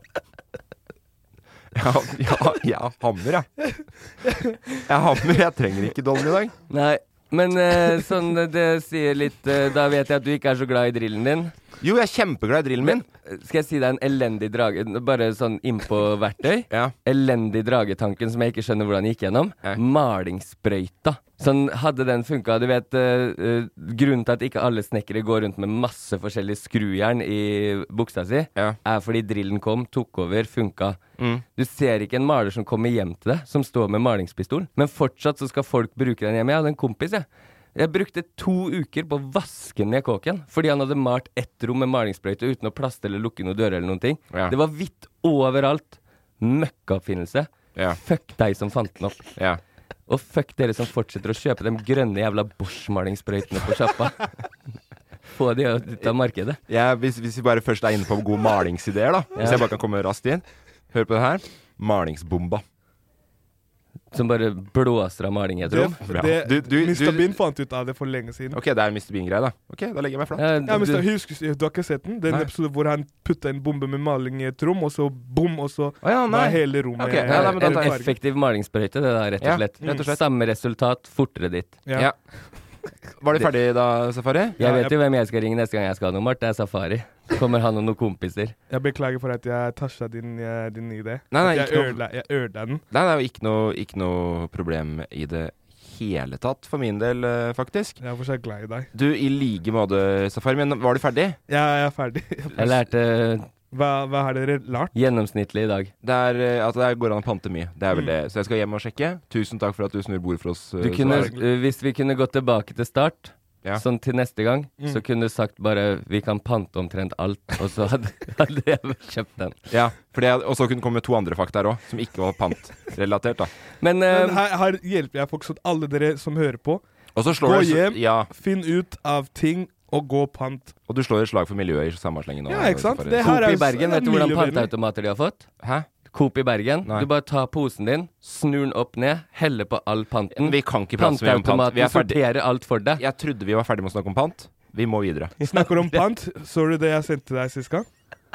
Ja, ja, ja, hammer, ja. Jeg hammer, jeg trenger ikke dolmio-dag. Nei, men eh, sånn det sier litt eh, Da vet jeg at du ikke er så glad i drillen din. Jo, jeg er kjempeglad i drillen min. Men, skal jeg si deg en elendig drage Bare sånn innpå verktøy. Ja. Elendig dragetanken som jeg ikke skjønner hvordan gikk gjennom. Ja. Malingssprøyta. Sånn, hadde den funka Du vet, uh, uh, grunnen til at ikke alle snekkere går rundt med masse forskjellig skrujern i buksa si, Ja. er fordi drillen kom, tok over, funka. Mm. Du ser ikke en maler som kommer hjem til deg, som står med malingspistol, men fortsatt så skal folk bruke den hjemme. Jeg hadde en kompis, jeg. Jeg brukte to uker på å vaske ned kåken, fordi han hadde malt ett rom med malingssprøyte uten å plaste eller lukke noen dører eller noen ting. Ja. Det var hvitt overalt. Møkkaoppfinnelse. Ja. Fuck deg som fant den opp. Ja. Og fuck dere som fortsetter å kjøpe de grønne jævla Bosch-malingssprøytene på sjappa. Få de ut av markedet. Jeg, hvis, hvis vi bare først er inne på gode malingsideer, da. Hvis Ja. jeg bare kan komme raskt inn. Hør på det her. Malingsbomba. som bare blåser av maling i et Det, rom. det, Du- du- mister du- Bean fant ut av det for lenge siden. Ok, det er mister Bean-greie da. Ok, da legger jeg meg flat. Ja, Ja, mister du, husker, du har ikke sett den? Det er en Nei. episode hvor han putter en bombe med maling i et rom, og så bom, og så Å ja, nei. var hele rommet Ok, ja, nei, men da en tar jeg- effektiv malingssprøyte, det da, rett og Ja, slett. rett og slett. Samme resultat, fortere ditt. Ja. Ja. Var du ferdig da, Safari? Jeg Ja, vet jeg- jo hvem jeg skal ringe neste gang jeg skal ha noe, Mart. Det er Safari. Kommer han og noen kompiser. Jeg beklager for at jeg tasja din, eh, din idé. Nei, nei, At ikke jeg noe- ødela, jeg ødela den. Nei, det er jo ikke noe, ikke noe problem i det hele tatt, for min del, eh, faktisk. Jeg er fortsatt glad i deg. Du, i like måte, Safari, men var du ferdig? Ja, jeg er ferdig. Jeg lærte Hva, hva har dere lært? gjennomsnittlig i dag. Det er eh, at det går an å pante mye. Det er vel Mm. det. Så jeg skal hjem og sjekke. Tusen takk for at du snur bordet for oss. eh, Du kunne, Safari. uh, hvis vi kunne gått tilbake til start, Ja. sånn til neste gang, Mm. så kunne du sagt bare vi kan pante omtrent alt, og så hadde, hadde jeg kjøpt den. Ja, for det, og så kunne det komme to andre fakta her òg, som ikke var pantrelatert. da. Men, uh, Men her, her hjelper jeg folk, sånn alle dere som hører på. Og så slår Gå du- hjem, Ja, finn ut av ting, og gå pant. og du slår et slag for miljøet i samme slengen nå. Ja, ikke sant? Safari. Det her Coop i er- Bergen, det er vet du hvordan miljøvennlig. panteautomater de har fått? Hæ? Coop i Bergen. Nei. Du bare tar posen din, snur den opp ned, heller på all panten. Vi kan ikke prate så mye om pant. Vi Panteautomaten er ferdig. sorterer alt for deg. Jeg trodde vi var ferdig med å snakke om pant. Vi må videre. Snakker om pant. Så du det jeg sendte deg sist gang?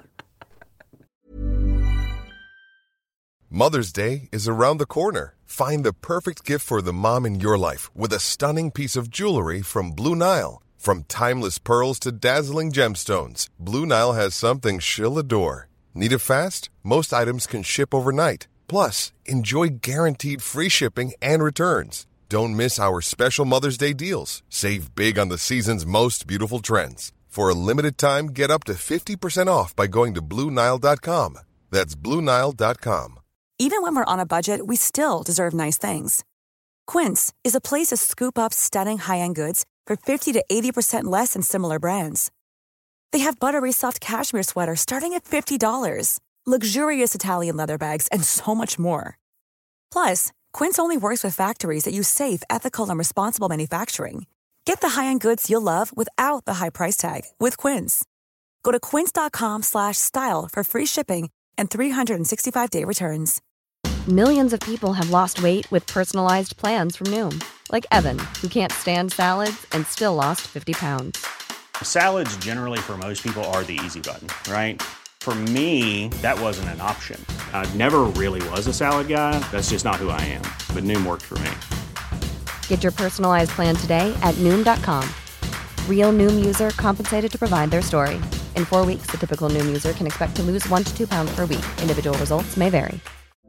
Mother's Day is around the corner. Find the perfect gift for the mom in your life with a stunning piece of jewelry from Blue Nile. From timeless pearls to dazzling gemstones, Blue Nile has something she'll adore. Need it fast? Most items can ship overnight. Plus, enjoy guaranteed free shipping and returns. Don't miss our special Mother's Day deals. Save big on the season's most beautiful trends. For a limited time, get up to fifty percent off by going to Blue Nile dot com. That's Blue Nile dot com. Even when we're on a budget, we still deserve nice things. Quince is a place to scoop up stunning high-end goods for fifty to eighty percent less than similar brands. They have buttery soft cashmere sweaters starting at fifty dollars, luxurious Italian leather bags, and so much more. Plus, Quince only works with factories that use safe, ethical, and responsible manufacturing. Get the high-end goods you'll love without the high price tag with Quince. Go to quince.com slash style for free shipping and three sixty-five day returns. Millions of people have lost weight with personalized plans from Noom. Like Evan, who can't stand salads and still lost fifty pounds. Salads generally for most people are the easy button, right? For me, that wasn't an option. I never really was a salad guy. That's just not who I am. But Noom worked for me. Get your personalized plan today at Noom dot com. Real Noom user compensated to provide their story. In four weeks, the typical Noom user can expect to lose one to two pounds per week. Individual results may vary.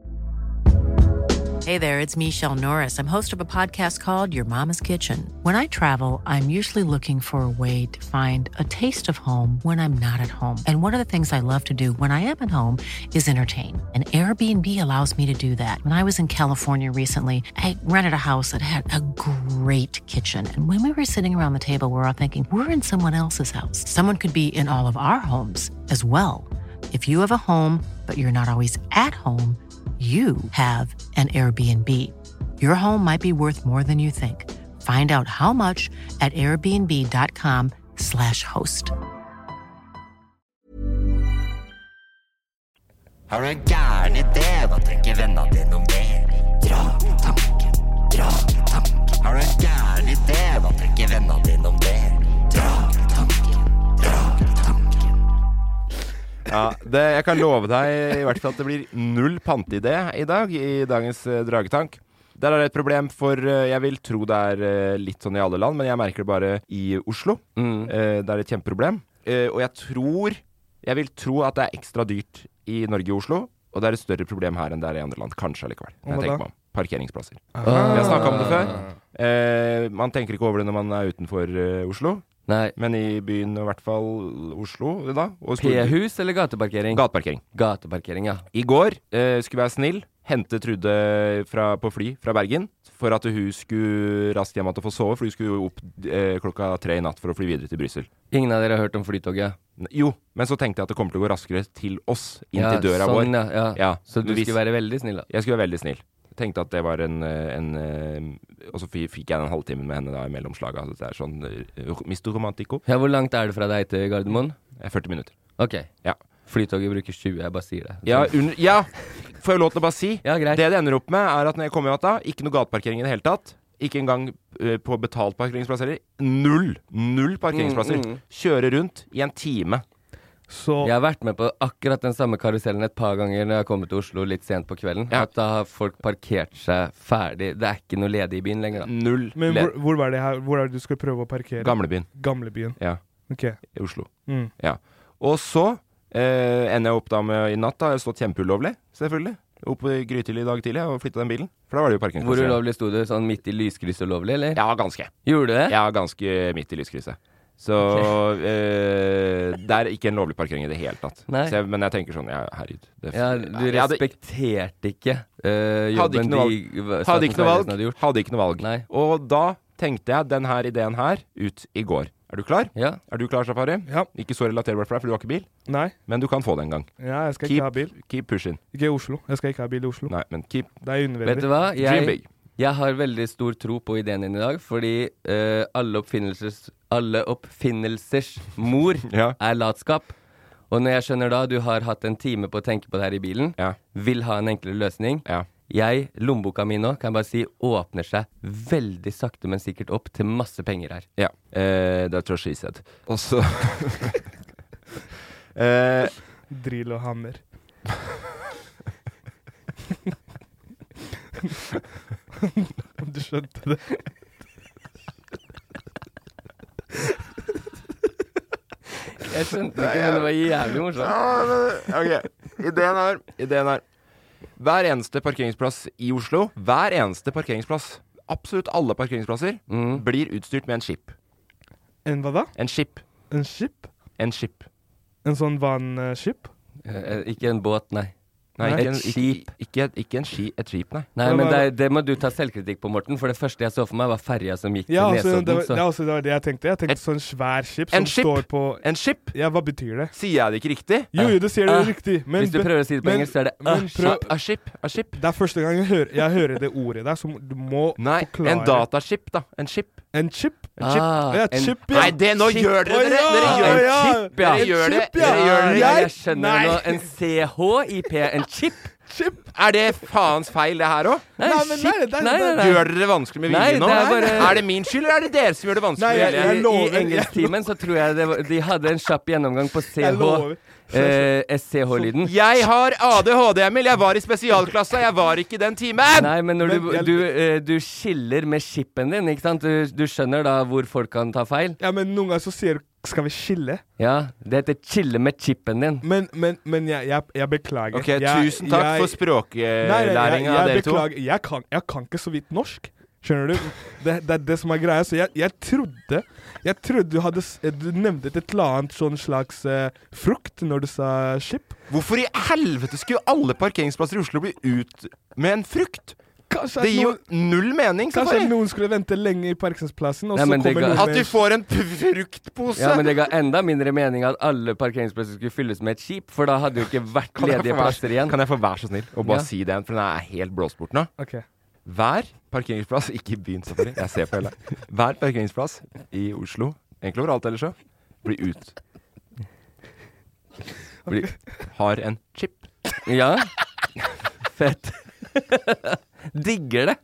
Hey there, it's Michelle Norris. I'm host of a podcast called Your Mama's Kitchen. When I travel, I'm usually looking for a way to find a taste of home when I'm not at home. And one of the things I love to do when I am at home is entertain. And Airbnb allows me to do that. When I was in California recently, I rented a house that had a great kitchen. And when we were sitting around the table, we were all thinking, we're in someone else's house. Someone could be in all of our homes as well. If you have a home, but you're not always at home, you have an Airbnb. Your home might be worth more than you think. Find out how much at airbnb.com slash host. Har du en gæren idé, hva tenker vennene dine om det? Dra tanken, dra tanken. Har du en gæren idé, hva tenker vennene dine om det? Dra tanken, dra tanken. Ja, det, jeg kan love deg i hvert fall at det blir null panteidé i dag, i dagens uh, Dragetank. Der er det et problem, for uh, jeg vil tro det er uh, litt sånn i alle land, men jeg merker det bare i Oslo. Mm. Uh, det er et kjempeproblem. Uh, og jeg tror, jeg vil tro at det er ekstra dyrt i Norge og Oslo, og det er et større problem her enn det er i andre land, kanskje allikevel. Jeg tenker meg om. Parkeringsplasser. Ah. Vi har snakket om det før. Uh, man tenker ikke over det når man er utenfor uh, Oslo. Nei. Men i byen, i hvert fall Oslo da. P-hus eller gateparkering? Gateparkering. Gateparkering, ja. I går eh, skulle være snill, hente Trude fra, på fly fra Bergen, for at hun skulle raskt hjem til å få sove, for hun skulle opp eh, klokka tre i natt for å fly videre til Bryssel. Ingen av dere har hørt om flytoget? Jo, men så tenkte jeg at det kommer til å gå raskere til oss, inn ja, til døra sånn, vår. Ja, ja. Ja, så du hvis, skulle være veldig snill da? Jeg skulle være veldig snill. Tenkte at det var en, en, en og så fikk jeg en halvtime med henne da i mellomslaget. Altså, det er sånn uh, mister romantico. Ja, hvor langt er det fra deg til Gardermoen? førti minutter. Ok. Ja. Flytoget bruker tjue, jeg bare sier det. Ja, under, ja, får jeg lov til å bare si? Ja, greit. Det det ender opp med er at når jeg kommer i gata, ikke noe gateparkering i det hele tatt. Ikke engang uh, på betalt parkeringsplasser. Null. Null parkeringsplasser. Mm, mm. Kjøre rundt i en time. Så Jeg har vært med på akkurat den samme karusellen et par ganger når jeg har kommet til Oslo litt sent på kvelden. Ja. At da har folk parkert seg ferdig. Det er ikke noe ledig i byen lenger da. Null. Men led. hvor, hvor var det her? Hvor er det du skulle prøve å parkere? Gamlebyen. Gamlebyen. Ja. Ok. I Oslo. Mm. Ja. Og så eh, ender jeg opp da med i natt da. Jeg har stått kjempeulovlig, selvfølgelig. Opp i grytidlig i dag tidlig og flyttet den bilen. For da var det jo parkeringsplasser. Hvor ulovlig sto du? Sånn midt i lyskryss ulovlig, eller? Ja, ganske. Gjorde du det? Ja, ganske midt i lyskrysset. Så eh, det er ikke en lovlig parkering i det hele tatt. Nei. Så jeg, men jeg tenker sånn, ja, herregud. Det, Ja, du jeg hadde- respekterte ikke uh, Hadde ikke jobben noe de valg. Hadde ikke noe valg. hadde gjort. Hadde ikke noe valg. Nei. Og da tenkte jeg den her ideen her ut i går. Er du klar? Ja. Er du klar, Safari? Ja. Ikke så relaterbart for deg, for du har ikke bil. Nei. Men du kan få det en gang. Ja, jeg skal Keep, ikke ha bil. keep pushing. Ikke i Oslo. Jeg skal ikke ha bil i Oslo. Nei, men keep. Det er unødvendig. Vet du hva? Dream Jeg, big. jeg har veldig stor tro på ideen din i dag, fordi eh, alle oppfinnelsers, alle oppfinnelsers mor Ja. er latskap. Og når jeg skjønner da, du har hatt en time på å tenke på det her i bilen, Ja. vil ha en enklere løsning. Ja. Jeg, lommeboka mi nå, kan jeg bare si, åpner seg veldig sakte, men sikkert opp til masse penger her. Ja. Eh, det tror jeg she said. Og så eh, Drill og hammer. Om du skjønte det. Jeg skjønte ikke, men det var jævlig morsomt. Ok, ideen er, ideen er hver eneste parkeringsplass i Oslo, hver eneste parkeringsplass, absolutt alle parkeringsplasser, Mm. blir utstyrt med en skip. En hva da? En skip. En skip? En skip. En sånn vannskip? Eh, ikke en båt, nei. Nei, Et ikke, en, skip. ikke, ikke, ikke en ski, et skip, nei. Nei, Hva men var det, det må du ta selvkritikk på, Morten. For det første jeg så for meg, var ferja som gikk Ja, til altså, det, Nesodden. var, Så. det, er også, det var det jeg tenkte. Jeg tenkte Et- sånn svær skip En som skip? står på En skip? Ja, hva betyr det? Sier jeg det ikke riktig? Jo, jo, det sier det Ah, riktig. Men, Hvis du prøver å si det på men- engelsk, så er det men ah, prøv- ship. A ship, a ship. Det er første gang jeg hører, jeg hører det ordet der, så du må Nei, forklare. en dataskip da. En skip. En chip? En chip. Ah, Ja, en- chip, ja. Nei, det nå Chip. gjør dere Å, det! ja, Dere gjør ja, det! ja. Chip, ja. Dere gjør det. chip, ja. Dere gjør det. Ja, Jeg- jeg skjønner Nei. nå. En C H I P, en chip. Chip? Er det faens feil det her også? Nei, Nei, men nei, chip. det er- Nei, nei, nei. Gjør dere det vanskelig med Nei, vilje nå? det er bare- Er det min skyld, eller er det dere som gjør det vanskelig Nei, med jeg- vilje? jeg I, lover. I engelsktimen så tror jeg det var, de hadde en kjapp gjennomgang på C Jeg H. lover. Eh, S C H-lyden. Jeg har A D H D, Emil. Jeg var i spesialklassa. Jeg var ikke i den timen! Nei, men når Men du, jeg- du, eh, du skiller med chipen din, ikke sant? Du, du skjønner da hvor folk kan ta feil. Ja, men noen ganger så sier du skal vi skille? Ja, det heter chille med chipen din. Men, men, men jeg, jeg, jeg beklager. Ok, jeg, tusen takk jeg- for Nei, nei, jeg, språklæring av jeg dere to. beklager. Jeg kan, jeg kan ikke så vidt norsk. Skjønner du? Det, det er det som er greia. Så jeg, jeg trodde Jeg trodde du hadde s- Du nevnte et eller annet sånn slags eh, frukt når du sa skip. Hvorfor i helvete skulle alle parkeringsplasser i Oslo bli ut med en frukt? Kanskje Det at gir jo noen, null mening. kanskje Safari. at noen skulle vente lenge i parkeringsplassen, og Nei, så men det kommer ga- noen At med du får en p- fruktpose. Ja, men det ga enda mindre mening at alle parkeringsplasser skulle fylles med et skip, for da hadde jo ikke vært Kan jeg ledige få være- plasser igjen. Kan jeg få være så snill å bare Ja. si det, for den er helt blåst bort nå. Ok. Hver parkeringsplass, ikke i byen selvfølgelig, jeg ser på hele. Hver parkeringsplass i Oslo, egentlig overalt ellers så, blir ut. Blir, har en chip. Ja. Fett. Digger det.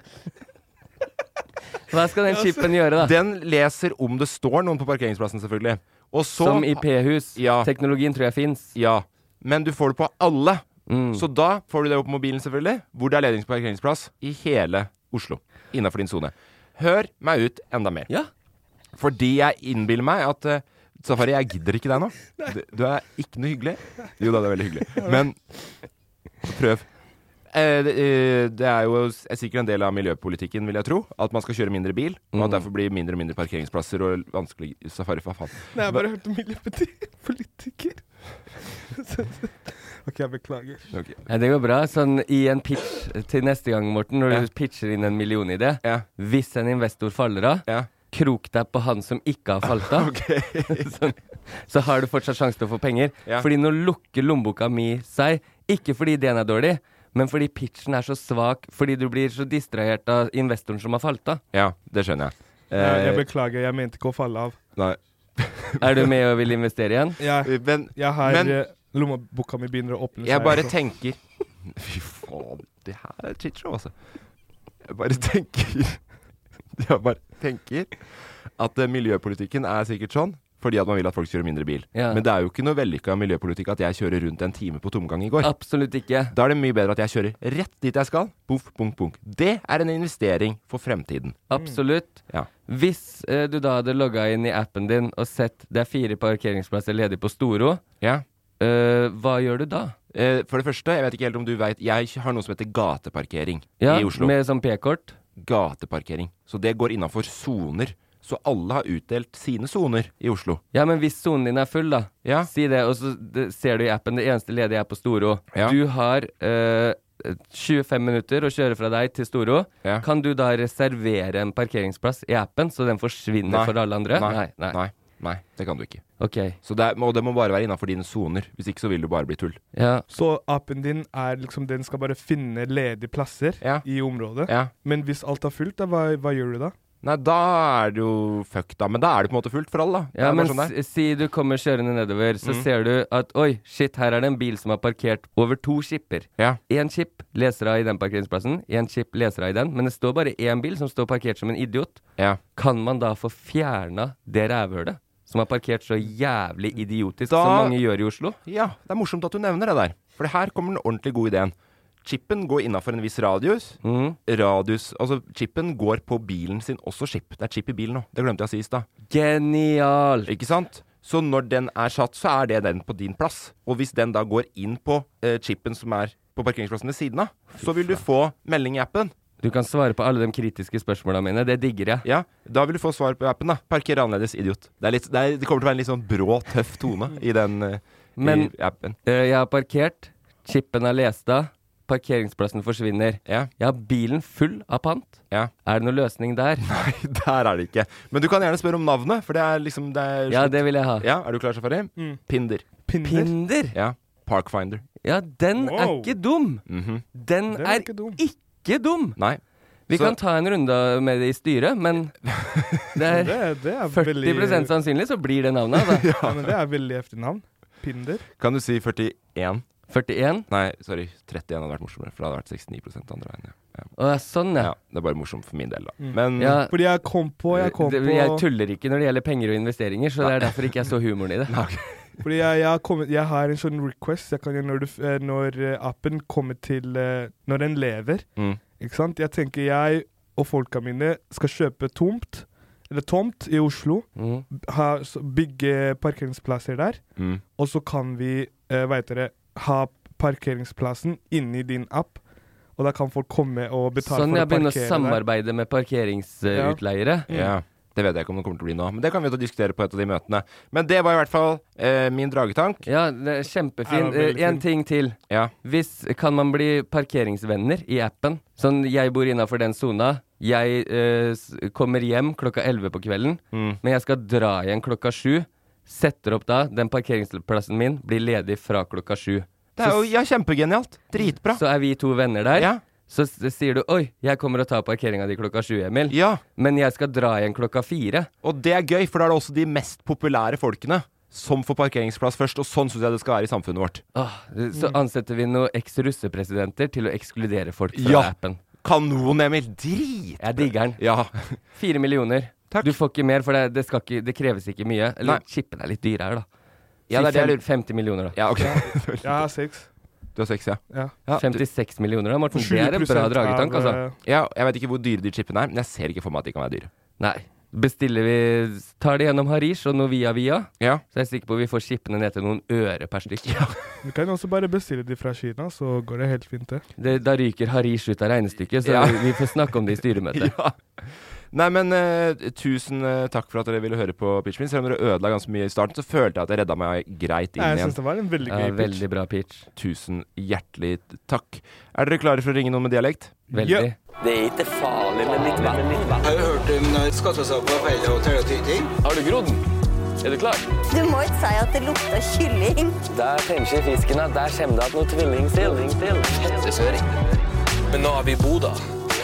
Hva skal den chipen gjøre, da? Den leser om det står noen på parkeringsplassen selvfølgelig. Og så, Som i P-hus. Ja. Teknologien tror jeg fins. Ja, men du får det på alle. Mm. Så da får du det opp på mobilen selvfølgelig, hvor det er ledningsparkeringsplass i hele Oslo, innenfor din zone. Hør meg ut enda mer. Ja. Fordi jeg innbiller meg at uh, Safari, jeg gidder ikke deg nå. Du, du er ikke noe hyggelig. Jo da, det er veldig hyggelig. Men prøv. Eh, det, eh, det er jo s- er sikkert en del av miljøpolitikken, vil jeg tro. At man skal kjøre mindre bil, og at Mm. derfor blir mindre og mindre parkeringsplasser og vanskelig Safari, hva faen. Nei, jeg bare hørte miljøpolitiker. OK, jeg beklager. Ok. Ja, det går bra. Sånn i en pitch til neste gang, Morten, når Ja. du pitcher inn en millionidé. Ja. Hvis en investor faller av, Ja. krok deg på han som ikke har falt av. sånn, så har du fortsatt sjanse til å få penger. Ja. Fordi nå lukker lommeboka mi seg, ikke fordi ideen er dårlig, men fordi pitchen er så svak, fordi du blir så distrahert av investoren som har falt av. Ja, det skjønner jeg. Jeg, jeg Eh, beklager, jeg mente ikke å falle av. nei. Er du med og vil investere igjen? Jeg, Men jeg har Men- eh, lommeboka mi begynner å åpne jeg seg. bare så- tenker Fy faen. Det her er et shitshow, altså. Jeg bare tenker Jeg bare tenker at uh, miljøpolitikken er sikkert sånn fordi at man vil at folk kjører mindre bil. Ja. Men det er jo ikke noe vellykket miljøpolitikk at jeg kjører rundt en time på tomgang i går. Absolutt ikke. Da er det mye bedre at jeg kjører rett dit jeg skal. Puff, punk, punk. Det er en investering for fremtiden. Absolutt. Ja. Hvis uh, du da hadde logget inn i appen din og sett det er fire parkeringsplasser ledig på Storo, ja. uh, hva gjør du da? Uh, for det første, jeg vet ikke helt om du vet, jeg har noe som heter gateparkering ja, i Oslo. Med sånn P-kort? Gateparkering. Så det går innenfor zoner. Så alle har utdelt sine zoner i Oslo. Ja, men hvis zonen din er full da, ja. si det, og så det, ser du i appen, det eneste ledige er på Storo. Ja. Du har uh, tjuefem minutter å kjøre fra deg til Storo. Ja. Kan du da reservere en parkeringsplass i appen, så den forsvinner nei. for alle andre? Nei. Nei. Nei. Nei. Nei, det kan du ikke. Ok. Så det, er, og det må bare være innenfor dine zoner. Hvis ikke så vil du bare bli tull. Ja. Så appen din er liksom, den skal bare finne ledige plasser ja. i området. Ja. Men hvis alt er fullt, da, hva, hva gjør du da? Nei, da er det jo fuck da. Men da er det på en måte fullt for alle da. Ja, men sånn s- si du kommer kjørende nedover, så mm. ser du at, oi, shit, her er det en bil som har parkert over to skipper. Ja. En skip leser av i den parkeringsplassen, en skip leser av i den, men det står bare en bil som står parkert som en idiot. Ja. Kan man da få fjernet det rævhølet som har parkert så jævlig idiotisk da, som mange gjør i Oslo? Ja, det er morsomt at du nevner det der. For her kommer den ordentlig gode ideen. Chippen går innenfor en viss radius. Mm. Radius, altså chippen går på bilen sin også chip. Det er chip i bilen nå. Det glemte jeg å si i stad. Genial! Ikke sant? Så når den er satt, så er det den på din plass. Og hvis den da går inn på eh, chippen som er på parkeringsplassen ved siden av, så vil du få melding i appen. Du kan svare på alle de kritiske spørsmålene mine. Det digger jeg. Ja, da vil du få svar på appen da. Parker annerledes, idiot. Det, er litt, det, er, det kommer til å være en litt sånn brå, tøff tone i den uh, Men, i appen. Uh, jeg har parkert, chippen er lest av, parkeringsplassen forsvinner. Ja. Jeg har bilen full av pant. Ja. Er det noen løsning der? Nei, der er det ikke. Men du kan gjerne spørre om navnet, for det er liksom det er Ja, det vil jeg ha. Ja, er du klar, Safari? Mm. Pinder. Pinder? Pinder? Ja, Parkfinder. Ja, den wow. er ikke dum. Mm-hmm. Den, den er, er ikke dum. Ikke dum. Nei. Vi så, kan ta en runde med det i styret, men det er, det, det er førti prosent veldig... sannsynlig så blir det navnet. Da. Ja, men det er veldig heftig navn. Pinder. Kan du si førtien? førtien? Nei, sorry, trettien hadde vært morsommere, for det hadde vært sekstini prosent andre veien. Ja. Ja. Å, sånn, ja. ja. Det er bare morsomt for min del, da. Mm. Men, ja, fordi jeg kom på, jeg kom det, på... Jeg tuller ikke når det gjelder penger og investeringer, så det er derfor ikke jeg så humoren i det. Okay. Fordi jeg, jeg, har kommet, jeg har en sånn request, jeg kan gjøre når, du, når appen kommer til, når den lever, mm. ikke sant? Jeg tenker jeg og folka mine skal kjøpe tomt, eller tomt i Oslo, mm. ha, bygge parkeringsplasser der, mm. og så kan vi, uh, vet dere, ha parkeringsplassen inni din app, og da kan folk komme og betale sånn, for å parkere der. Sånn, jeg begynner å samarbeide der med parkeringsutleiere. Ja. ja. Det vet jeg ikke om det kommer til å bli nå, men det kan vi jo diskutere på et av de møtene. Men det var i hvert fall eh, min dragetank. Ja, det er kjempefin. Ja, uh, en ting til. Ja. Hvis, kan man bli parkeringsvenner i appen? Sånn, jeg bor innenfor den zona. Jeg uh, kommer hjem klokka elleve på kvelden, mm. men jeg skal dra igjen klokka sju. Setter opp da, den parkeringsplassen min blir ledig fra klokka sju. Det er jo ja, kjempegenialt. Dritbra. Så er vi to venner der. Ja. Så s- sier du, oi, jeg kommer og tar parkeringen di klokka sju, Emil. Ja. Men jeg skal dra igjen klokka fire. Og det er gøy, for da er det også de mest populære folkene som får parkeringsplass først, og sånn synes jeg det skal være i samfunnet vårt. Åh, så ansetter vi noen eks-russepresidenter til å ekskludere folk fra Ja. appen. Kanon, Emil. Drit! Jeg digger den. Ja. Fire millioner. Takk. Du får ikke mer, for det, det, skal ikke, det kreves ikke mye. Eller Nei. chippen er litt dyre her, da. Ja, det er det jeg fem, lurer- femti millioner, da. Ja, ok. Jeg har seks. Du har seks, ja. Ja. Ja, du, femtiseks millioner, da, Morten. Det tjue er en bra prosent dragetank, av, altså. eh, ja, jeg vet ikke hvor dyre de chippene er, men jeg ser ikke for meg at de kan være dyre. Nei. Bestiller vi Tar det gjennom Harish og noe via via, Ja. så jeg er sikker på at vi får chippene ned til noen øre per stykk. Du kan også bare bestille de fra Kina, så går det helt fint det. Det, da ryker Harish ut av regnestykket, så Ja. vi, vi får snakke om det i styremøtet. Ja. Nei, men uh, tusen uh, takk for at dere ville høre på Pitch Min. Selv om dere ødela ganske mye i starten, så følte jeg at jeg redda meg greit inn Jeg igjen. synes det var en veldig Ja, gøy pitch. veldig bra pitch. Tusen hjertelig takk. Er dere klare for å ringe noen med dialekt? Veldig. Ja. Det er ikke farlig med litt vann. Har du hørt om skattesak på feil og tørre ting? Har du grodd? Er du klar? Du må ikke si at det lukter kylling. Der tenker fisken at der kommer det at noe tvilling til. Fettesøring. Men nå er vi i Boda.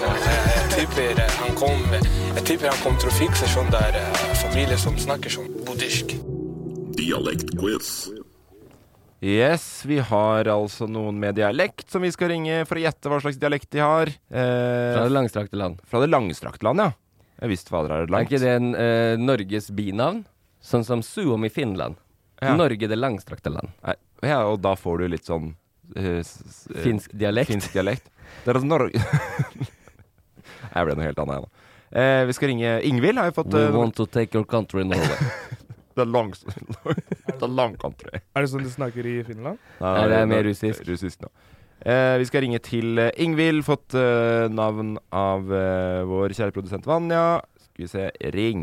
Jeg tipper han kom, jeg tipper han kom til å fikse sånn der familie som snakker sånn buddhisk. Dialektquiz. Yes, vi har altså noen med dialekt som vi skal ringe for å gjette hva slags dialekt de har. Eh, Fra det langstrakte land. Fra det langstrakte land, ja. Jeg visste hva det er langt. Er ikke det en eh, Norges binavn? Sånn som Suomi Finland. Ja. Norge det langstrakte land. Nei, ja, og da får du litt sånn... Uh, s- uh, Finsk dialekt. Finsk dialekt. Det er altså Norge... Jeg ble noe helt annet, jeg nå. Eh, vi skal ringe Ingvild, har jeg fått... We uh, want to take your country Norway. Det er langt... Det er lang country. Er det sånn de snakker i Finland? Nei, det er mer russisk. Russisk nå. Eh, vi skal ringe til uh, Ingvild, fått uh, navn av uh, vår kjære produsent Vanja. Skal vi se, ring.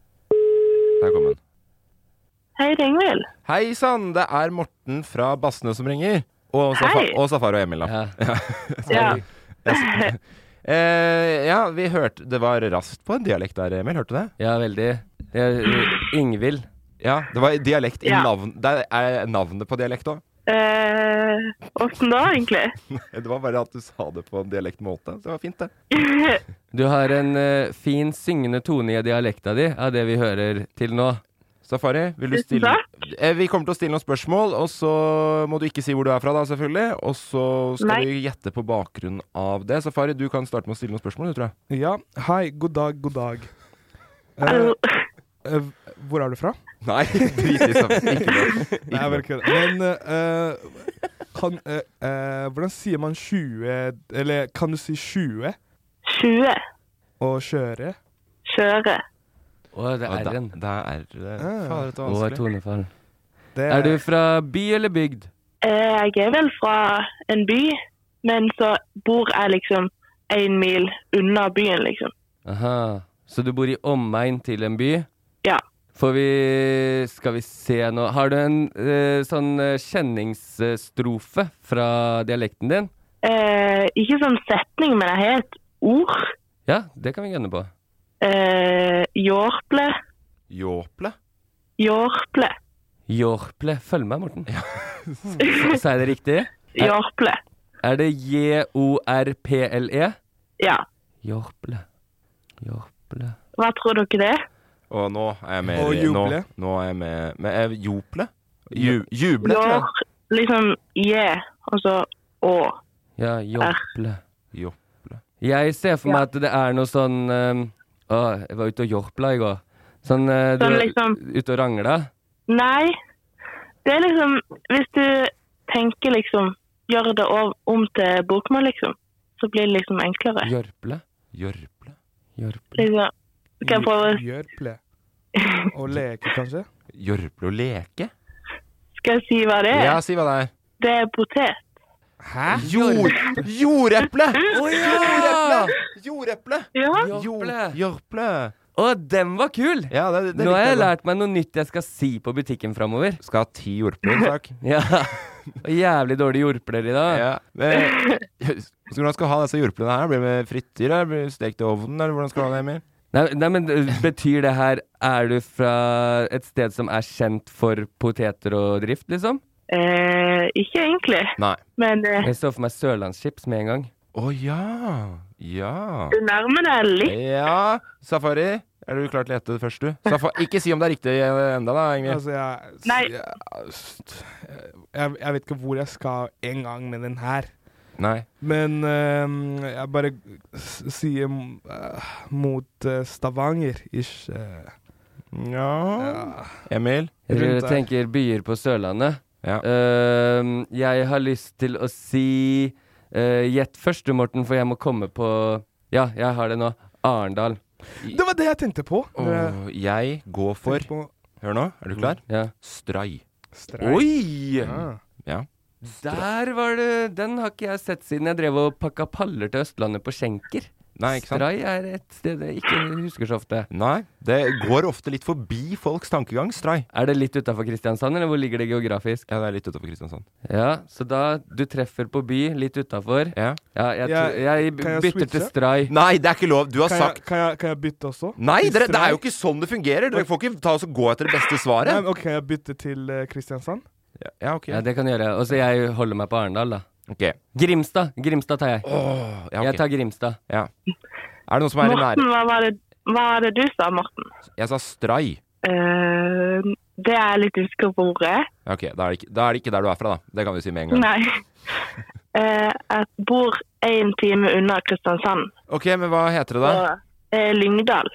Der kom den. Hei, det er Ingvild. Hei sann, det er Morten fra Bassene som ringer. Og, Safa Hei. og Safari og Emil da. Ja. Ja. Yes. Eh, ja, vi hørte, det var raskt på en dialekt der, Emil, hørte du det? Ja, veldig. Ja, Ingvild. Ja, det var dialekt i Ja. navn. Det er navnet på dialekt også. Eh, Hvordan da, egentlig? Det var bare at du sa det på en dialektmåte. Det var fint, det. Du har en eh, fin syngende tone i dialekta di, av det vi hører til nå. Safari, vil du Tusen stille... takk. Eh, vi kommer til å stille noen spørsmål, og så må du ikke si hvor du er fra da, selvfølgelig. Og så skal Nei. vi gjette på bakgrunn av det. Safari, du kan starte med å stille noen spørsmål, du, tror jeg. Ja, hei, god dag, god dag. Eh, Hallo. eh, hvor er du fra? Nei, drit i Safari. Ikke det. Nei, jeg bare kødder. Men eh, kan, eh, eh, hvordan sier man tjue, eller kan du si tjue tjue. og kjøre? Kjøre. Å, det Ja, er da- en. Det er det. Ah. Fader, det var Å, vanskelig. tonefall. Det Er du fra by eller bygd? Eh, Jeg er vel fra en by, men så bor jeg liksom en mil unna byen, liksom. Aha. Så du bor i omegn til en by? Ja. Får vi... Skal vi se nå. Har du en eh, sånn eh, kjenningsstrofe fra dialekten din? Eh, Ikke sånn setning, men jeg har et ord. Ja, det kan vi gønne på. Eh, Jårple. Jåple? Jårple. Jorple. Følg med, Morten. Så, så er det riktig? Er, Jårple. er det J O R P L E? Ja. Jorple. Jorple. Hva tror dere det er? Og nå er jeg med... Og juble. Nå, nå er jeg med... med eh, jople? Ju, juble, tror jeg. Jår, liksom J, og så Å. Ja, jorple. Jople. Jeg ser for Ja. meg at det er noe sånn um, Å, jeg var ute og jorpla i går. Sånn, uh, du Sånn var liksom- ute og rangla? Nei, det er liksom, hvis du tenker liksom, gjør det ov- om til bokmål liksom, så blir det liksom enklere. Jorple? Jørple? Jorple. Liksom, skal jeg prøve, Gjørple. Og leke, kanskje? Jørple og leke? skal jeg si hva det er? Ja, si hva det er. Det er potet. Hæ? Jord... Jordeple! Å ja! Jordeple! Jordeple! Ja, Jorple. Jørple! Å, den var kul! Ja, det, det Nå har likte jeg godt. lært meg noe nytt jeg skal si på butikken framover. Skal ha ti jordpler, takk. Ja. Og jævlig dårlige jordpler i dag. Ja. Men, så hvordan skal du ha disse jordplene her? Blir det med frityr, eller blir det stekt i ovnen, eller hvordan skal du ha det, Emil? Nei, nei, men uh, betyr det her Er du fra et sted som er kjent for poteter og drift, liksom? eh, ikke egentlig, Nei. men eh, Jeg så for meg sørlandschips med en gang. Å ja. Ja. du nærmer deg litt. Ja. Safari, er du klar til å gjette det først, du? Safa ikke si om det er riktig enda, da, Ingrid. Altså, jeg, Nei. jeg, jeg, jeg vet ikke hvor jeg skal en gang med den her. Nei. Men ehm, jeg bare s- sier uh, mot uh, Stavanger, ish. Uh, Ja. ja. Emil? Jeg Rundt der. tenker byer på Sørlandet. Ja. Uh, jeg har lyst til å si uh, Gjett først du, Morten, for jeg må komme på Ja, jeg har det nå. Arendal. Det var det jeg tenkte på. når jeg Og jeg går for tenkte på Hør nå, er du klar? Ja. Stray. Streik. Oi! Ja. Ja. Der var det Den har ikke jeg sett siden jeg drev og pakka paller til Østlandet på skjenker. Nei, ikke sant? Stray er et sted jeg ikke husker så ofte. Nei, det går ofte litt forbi folks tankegang, Stray. Er det litt utafor Kristiansand, eller hvor ligger det geografisk? Ja, det er litt utenfor Kristiansand. Ja, så da du treffer på by litt utafor. Ja. Ja, jeg, Ja, tror- jeg kan jeg bytter til switche? Stray. Nei, det er ikke lov. Du har Kan jeg, sagt kan, jeg, kan jeg bytte også? Nei, Til dere, det er Stray? jo ikke sånn det fungerer. Dere får ikke ta oss og gå etter det beste Nei, svaret. men ok, jeg bytter til uh, Kristiansand. Ja, ja, ok. Ja, det kan du gjøre. Og så jeg holder meg på Arendal, da. Ok. Grimstad. Grimstad tar jeg. Åh, ja, ok. Jeg tar Grimstad. Ja. Er det noen som er i nære? Morten, hva var det, hva var det du sa, Morten? Jeg sa Stray. Eh, Det er jeg litt usikker på hvor jeg er. Ok, da er, det ikke, da er det ikke der du er fra da. Det kan vi si med en gang. Nei. eh, jeg bor en time unna Kristiansand. Ok, men hva heter det da? Og eh, Lyngdal.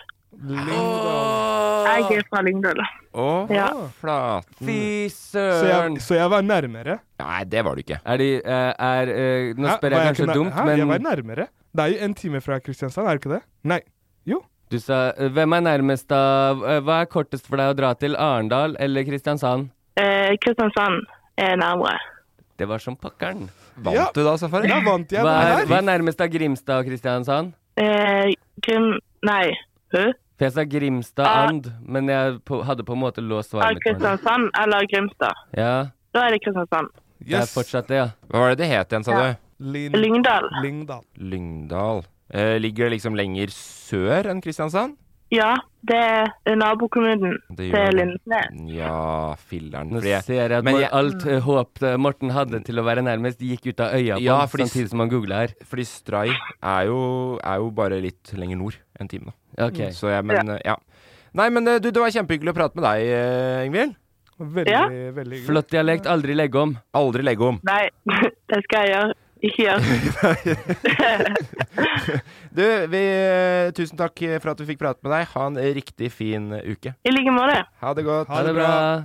Lyngdal. Jeg er fra Lyngdal. Åh, Ja. flaten. Fy Så søren. jeg, så jeg var nærmere. Nei, det var du ikke. Er de, eh, er, eh, nå Hæ? spør Var jeg kanskje ikke nær- dumt, Hæ? men Jeg var nærmere. Det er jo en time fra Kristiansand, er det ikke det? Nei. Jo. du sa, eh, hvem er nærmest av, eh, hva er kortest for deg å dra til, Arendal eller Kristiansand? Eh, Kristiansand er nærmere. Det var som pakkeren. Vant Ja. du da, Safari? Da vant jeg. Hva Hva er, er hva er nærmest av Grimstad og Kristiansand? Eh, Grim... Nei. Hø? For jeg sa Grimstad Ah. And, men jeg på, hadde på en måte låst Av svaret mitt. med det. Kristiansand eller Grimstad? Ja, Da er det Kristiansand. det er fortsatt det, ja. Hva var det det het igjen, sa Ja. du? Lyn- Lyngdal. Lyngdal. Lyngdal. Eh, ligger det liksom lenger sør enn Kristiansand? Ja, det er nabokommunen Det til gjør det. Lindesnes. Ja, filleren. Nå Fordi jeg- ser jeg at Men Mor- jeg- alt eh, håp eh, Morten hadde til å være nærmest gikk ut av øya på Ja, han, fordi- samtidig som han googlet her. Fordi Stray er jo, er jo bare litt lenger nord enn Time da. Ok. Så jeg, men, eh, ja. Nei, men eh, du, det var kjempehyggelig å prate med deg, eh, Ingvild. Veldig, Ja. veldig hyggelig. Flott dialekt, aldri legge om. Aldri legge om. Nei, det skal jeg gjøre. Ikke gjøre. Du, vi, eh, tusen takk for at du fikk prate med deg. Ha en riktig fin eh, uke. I like måte. Ha det godt. Ha det bra.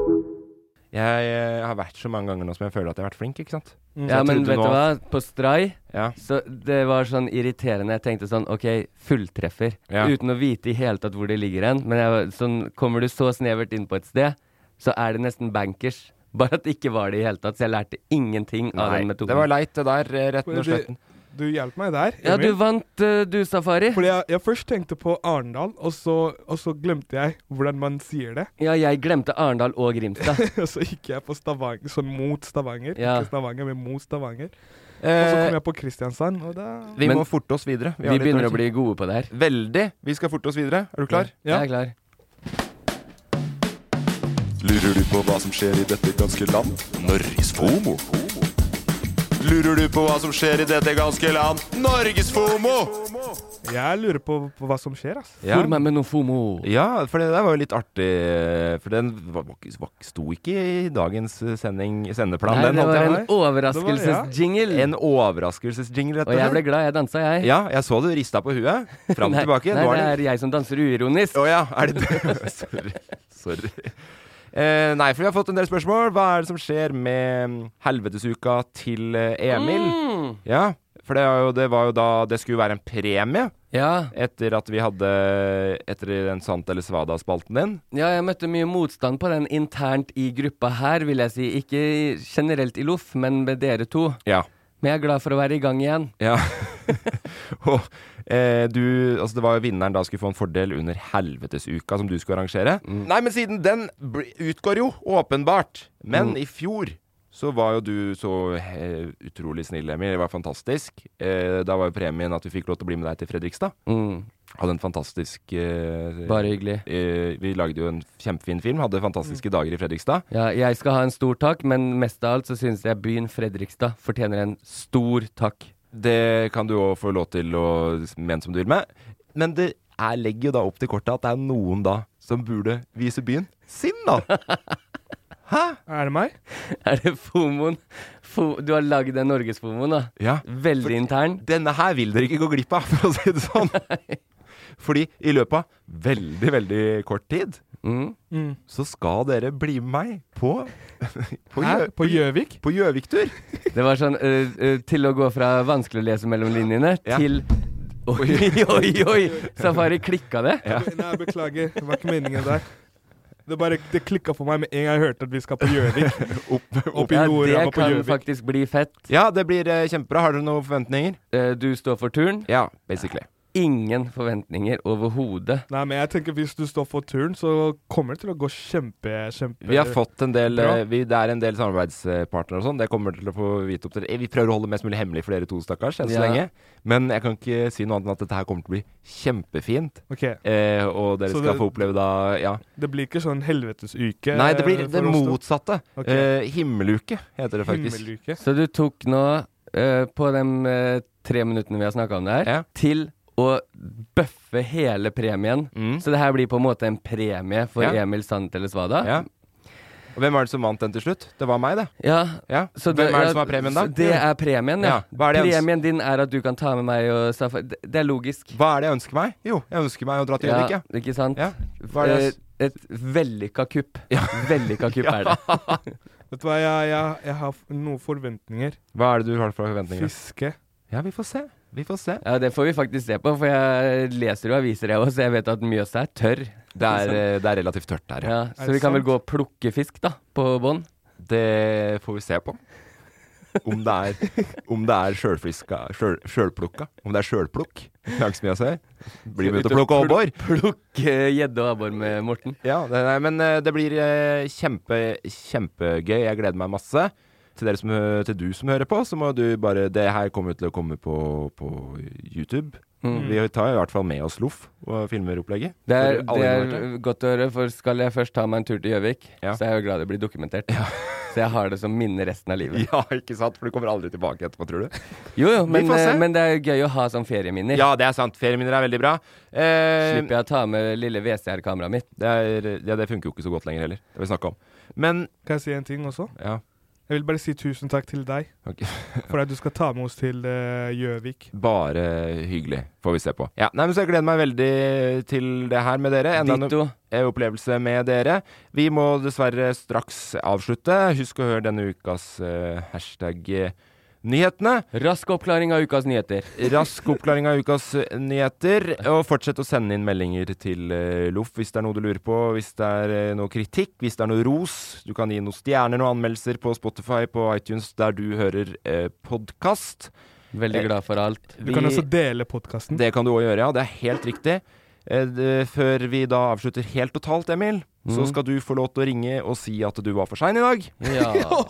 Jeg eh, har vært så mange ganger nå som jeg føler at jeg har vært flink, ikke sant? Så Ja, jeg men trodde vet du nå- hva? På Stray, Ja. så det var sånn irriterende. Jeg tenkte sånn, ok, fulltreffer. Ja. Uten å vite i hele tatt hvor det ligger hen. Men jeg, var sånn, kommer du så snevert inn på et sted, så er det nesten bankers. Bare at det ikke var det i hele tatt, så jeg lærte ingenting av Nei, den metoden. det var leit det der, eh, retten og Du, sletten. du hjalp meg der. Ja, du Emil. vant, eh, du, Safari. Fordi jeg, jeg først tenkte på Arendal, og så, og så glemte jeg hvordan man sier det. Ja, jeg glemte Arendal og Grimstad. Og så gikk jeg på Stavanger, sånn mot Stavanger. Ja. Ikke Stavanger, men mot Stavanger. Og så Eh, kom jeg på Kristiansand, og da vi Men må forte oss videre. Vi har litt begynner dårlig å bli gode på det her. tid. Veldig. Vi skal forte oss videre. Er du klar? Ja. Jeg er klar. Lurer du på hva som skjer i dette ganske land? Norges FOMO. Lurer du på hva som skjer i dette ganske land? Norges FOMO! Jeg lurer på, på hva som skjer, ass. Ja. For meg med noe FOMO. Ja, for det der var jo litt artig. For den var, var, ikke- var, sto ikke i dagens eh, sending, sendeplan. Nei, den det holdt var jeg en med. overraskelsesjingle. En overraskelsesjingle, rett Og jeg ble glad, jeg dansa, jeg. Ja, jeg så du rista på huet. Fram og Nei, tilbake. Nei, Nå det er er jeg som danser uironisk. Å ja, er det det? Sorry. Sorry. Eh, nei, for vi har fått en del spørsmål. Hva er det som skjer med mm, helvetesuka til eh, Emil? Mm. Ja, for det, er jo, det var jo da det skulle være en premie Ja. etter at vi hadde Etter den Sant eller Svada-spalten din. ja, jeg møtte mye motstand på den internt i gruppa her, vil jeg si. Ikke generelt i Loff, men med dere to. Ja. Men jeg er glad for å være i gang igjen. Ja. Og eh, du Altså, det var jo vinneren da skulle få en fordel under helvetesuka som du skulle arrangere. Nei, men siden den bl- utgår jo, åpenbart. Men Mm. i fjor så var jo du så eh, utrolig snill, Emil. Det var fantastisk. Eh, da var jo premien at vi fikk lov til å bli med deg til Fredrikstad. Mm. Hadde en fantastisk eh, Bare hyggelig. eh, Vi lagde jo en kjempefin film. Hadde fantastiske dager i Fredrikstad. Ja, jeg skal ha en stor takk, men mest av alt så synes jeg byen Fredrikstad fortjener en stor takk. Det kan du òg få lov til å mene som du vil med. Men det er, legger jo da opp til kortet at det er noen da som burde vise byen sin, da. Hæ? Er det meg? Er det FOMOen? Fo du har lagd den Norges-FOMOen, da. Ja. Veldig For intern. Denne her vil dere ikke gå glipp av, for å si det sånn. Fordi i løpet av veldig, veldig kort tid Mm. Mm. så skal dere bli med meg på på Hæ? Gjø- På Gjøvik? På Gjøvik-tur. Det var sånn uh, uh, til å gå fra vanskelig å lese mellom linjene Ja. til Oi, oi, oi! Safari, klikka det? Ja. Nei, beklager. Det var ikke meningen der. Det bare det klikka for meg med en gang jeg hørte at vi skal på Gjøvik. Opp, Opp i Ja, Nordramma det på kan Gjøvik. faktisk bli fett. Ja, det blir eh, kjempebra. Har dere noen forventninger? Uh, du står for turen. Ja, basically. Ingen forventninger overhodet. Nei, men jeg tenker hvis du står for turen, så kommer det til å gå kjempe, kjempe Vi har fått en del Bra. eh, vi, Det er en del samarbeidspartnere og sånn. Det kommer til å få vite opp til dere. Vi prøver å holde det mest mulig hemmelig for dere to, stakkars, enn så Ja. lenge. Men jeg kan ikke si noe annet enn at dette her kommer til å bli kjempefint. Ok, Eh, og dere Så skal det- få oppleve da Ja. det blir ikke sånn helvetesuke? Nei, det blir eh, det for oss to? motsatte. Ok. Eh, himmeluke heter det faktisk. Himmeluke. Så du tok nå, uh, på de uh, tre minuttene vi har snakka om det her, Ja. til og bøffe hele premien. Mm. Så det her blir på en måte en premie for Ja. Emil Sandtelesvada. Ja. Og hvem var det som vant den til slutt? Det var meg, det. Ja. Ja. Så hvem det- er det ja, som har premien da? så Det er premien, ja. Ja, hva er det jeg ønsker? Premien din er at du kan ta med meg og Safari. Det, det er logisk. Hva er det jeg ønsker meg? Jo, jeg ønsker meg å dra til Gjøvik, ja. Ikke sant? Ja. Hva er det jeg... Eh, Et vellykka kupp. Vellykka kupp er det. Vet du hva, jeg, jeg, jeg har f- noen forventninger. Hva er det du har for forventninger? Fiske. Ja, vi får se. Vi får se. Ja, det får vi faktisk se på, for jeg leser jo aviser jeg også, så jeg vet at Mjøsa er tørr. Det er, eh, det er relativt tørt der, Ja, ja. så vi kan vel gå og plukke fisk da, på bånd. Det får vi se på. Om det er, om det er sjølfriska, sjøl, sjølplukka. Om det er sjølplukk. Langs mye å se. Blir vi ute og plukke abbor? Plukke gjedde og abbor med Morten. Ja, det, nei, men eh, det blir eh, kjempe, kjempegøy. Jeg gleder meg masse. Til, dere som, hø- til du som hører på, så må du bare Det her kommer til å komme på, på YouTube. Mm. Vi tar i hvert fall med oss Loff og filmer opplegget. Det er, For alle det er involverte. godt å høre, for skal jeg først ta meg en tur til Gjøvik, så er jeg jo glad det blir dokumentert. Så jeg har det som minne resten av livet. Ja, ikke sant? For du kommer aldri tilbake etterpå, tror du? Jo, jo, men, Vi får se. eh, men det er gøy å ha som ferieminner. Ja, det er sant. Ferieminner er veldig bra. Eh, Slipper jeg å ta med lille V C R-kameraet mitt. Det, er, ja, det funker jo ikke så godt lenger heller. Det vil vi snakke om. Men Kan jeg si en ting også? Ja. Jeg vil bare si tusen takk til deg Ok. for at du skal ta med oss til eh, Gjøvik. Bare hyggelig, får vi se på. Ja, nei, men så jeg gleder meg veldig til det her med dere. Enda Ditto. en opplevelse med dere. Vi må dessverre straks avslutte. Husk å høre denne ukas eh, hashtag eh, nyhetene. Rask oppklaring av ukas nyheter. Rask oppklaring av ukas eh, nyheter. Og fortsett å sende inn meldinger til uh, Loff hvis det er noe du lurer på. Hvis det er eh, noe kritikk, hvis det er noe ros. Du kan gi noen stjerner, noen anmeldelser på Spotify, på iTunes, der du hører uh, podkast. Veldig glad for alt. Du kan også dele podcasten. Det kan du også gjøre, ja. Det er helt riktig. Eh, det, før vi da avslutter helt totalt, Emil, Mm. så skal du få lov til å ringe og si at du var for sein i dag. Ja.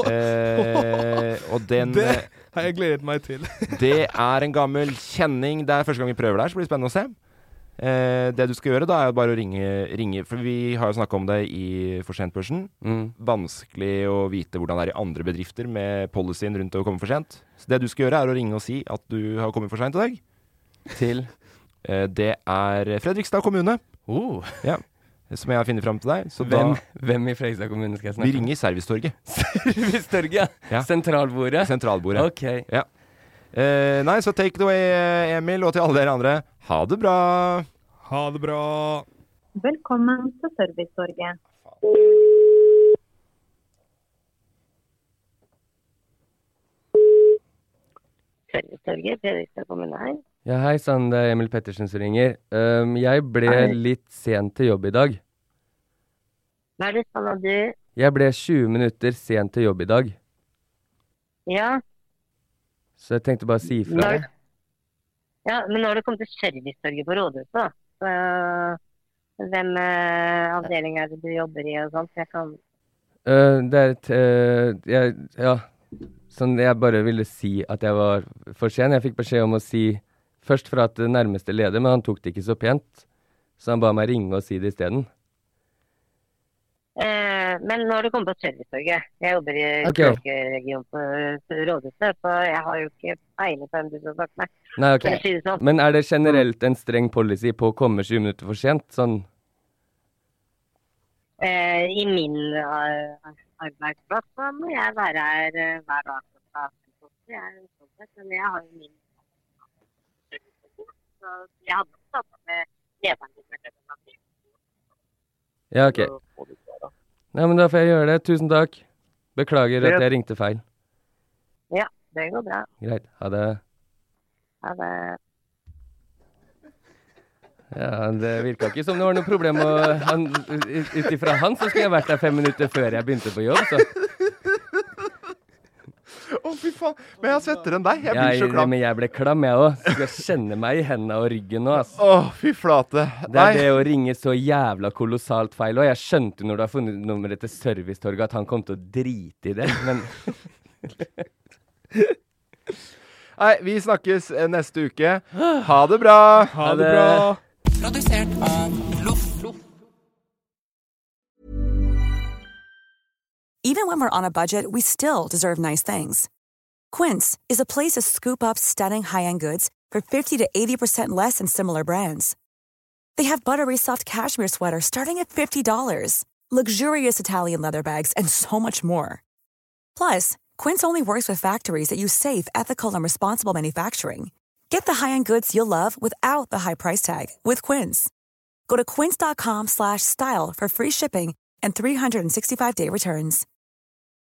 eh, og den Det har jeg gledet meg til. Det er en gammel kjenning. Det er første gang vi prøver det her, så blir det spennende å se. Eh, det du skal gjøre da, er bare å ringe, ringe for vi har jo snakket om det i For sent-børsen. Mm. Vanskelig å vite hvordan det er i andre bedrifter med policyen rundt å komme for sent. Så det du skal gjøre, er å ringe og si at du har kommet for sent i dag. Til? Eh, det er Fredrikstad kommune. Oh. Ja. Som jeg har funnet fram til deg. Så Hvem, da, hvem i Fredrikstad kommune skal jeg snakke vi ringer Servicetorget. Servicetorget, ja. Ja. Sentralbordet. Sentralbordet. Ok. Ja. Eh, nei, så take it away, Emil, og til alle dere andre. Ha det bra. Ha det bra. Velkommen til Servicetorget. Servicetorget, Fredrikstad kommune her. Ja, hei sann, det er Emil Pettersen som ringer. Um, jeg ble Hei. litt sent til jobb i dag. Hva er det sånn at du... Jeg ble tjue minutter sent til jobb i dag, Ja, så jeg tenkte bare å si fra. Når- ja, men nå har du kommet til Servicetorget på Rådhuset, da. Så, hvem uh, avdeling er det du jobber i og sånt? Jeg kan... Uh, det er et uh, jeg, Ja, sånn jeg bare ville si at jeg var for sen. Jeg fikk beskjed om å si først fra at nærmeste leder, men han tok det ikke så pent. Så han ba meg ringe og si det isteden. Eh, men nå har du kommet på Servicetorget. Jeg jobber i Ok. Språkregion på eh, Rådhuset, så jeg har jo ikke peiling på hvem du skal snakke med. Nei, ok. For å si det sånn. Men er det generelt en streng policy på å komme tjue minutter for sent? Sånn Eh, I min uh, arbeidsplass så må jeg være her uh, hver dag. klokka fem. Jeg er en sånn sett, men jeg har jo min... Så jeg hadde også tatt med lederen min. Ja, ok. Nei, men da får jeg gjøre det. Tusen takk. Beklager at jeg ringte feil. Ja, det går bra. Greit. Ha det. Ha det. Ja, det virka ikke som det var noe problem. Og han, ut ut ifra han så skulle jeg vært der fem minutter før jeg begynte på jobb, så. Å, fy faen. Men jeg har svettere enn deg. Jeg blir Jeg, så klam. men jeg ble klam, jeg òg. Skal kjenne meg i hendene og ryggen nå, ass. Å, fy flate. Det er det å ringe så jævla kolossalt feil. Og jeg skjønte når du har funnet nummeret til Servicetorget at han kom til å drite i det, men Nei, vi snakkes eh, neste uke. Ha det bra. Ha det bra. Produsert av Loff. Even when we're on a budget, we still deserve nice things. Quince is a place to scoop up stunning high-end goods for fifty to eighty percent less than similar brands. They have buttery soft cashmere sweaters starting at fifty dollars, luxurious Italian leather bags, and so much more. Plus, Quince only works with factories that use safe, ethical, and responsible manufacturing. Get the high-end goods you'll love without the high price tag with Quince. Go to quince.com slash style for free shipping and three hundred sixty-five day returns.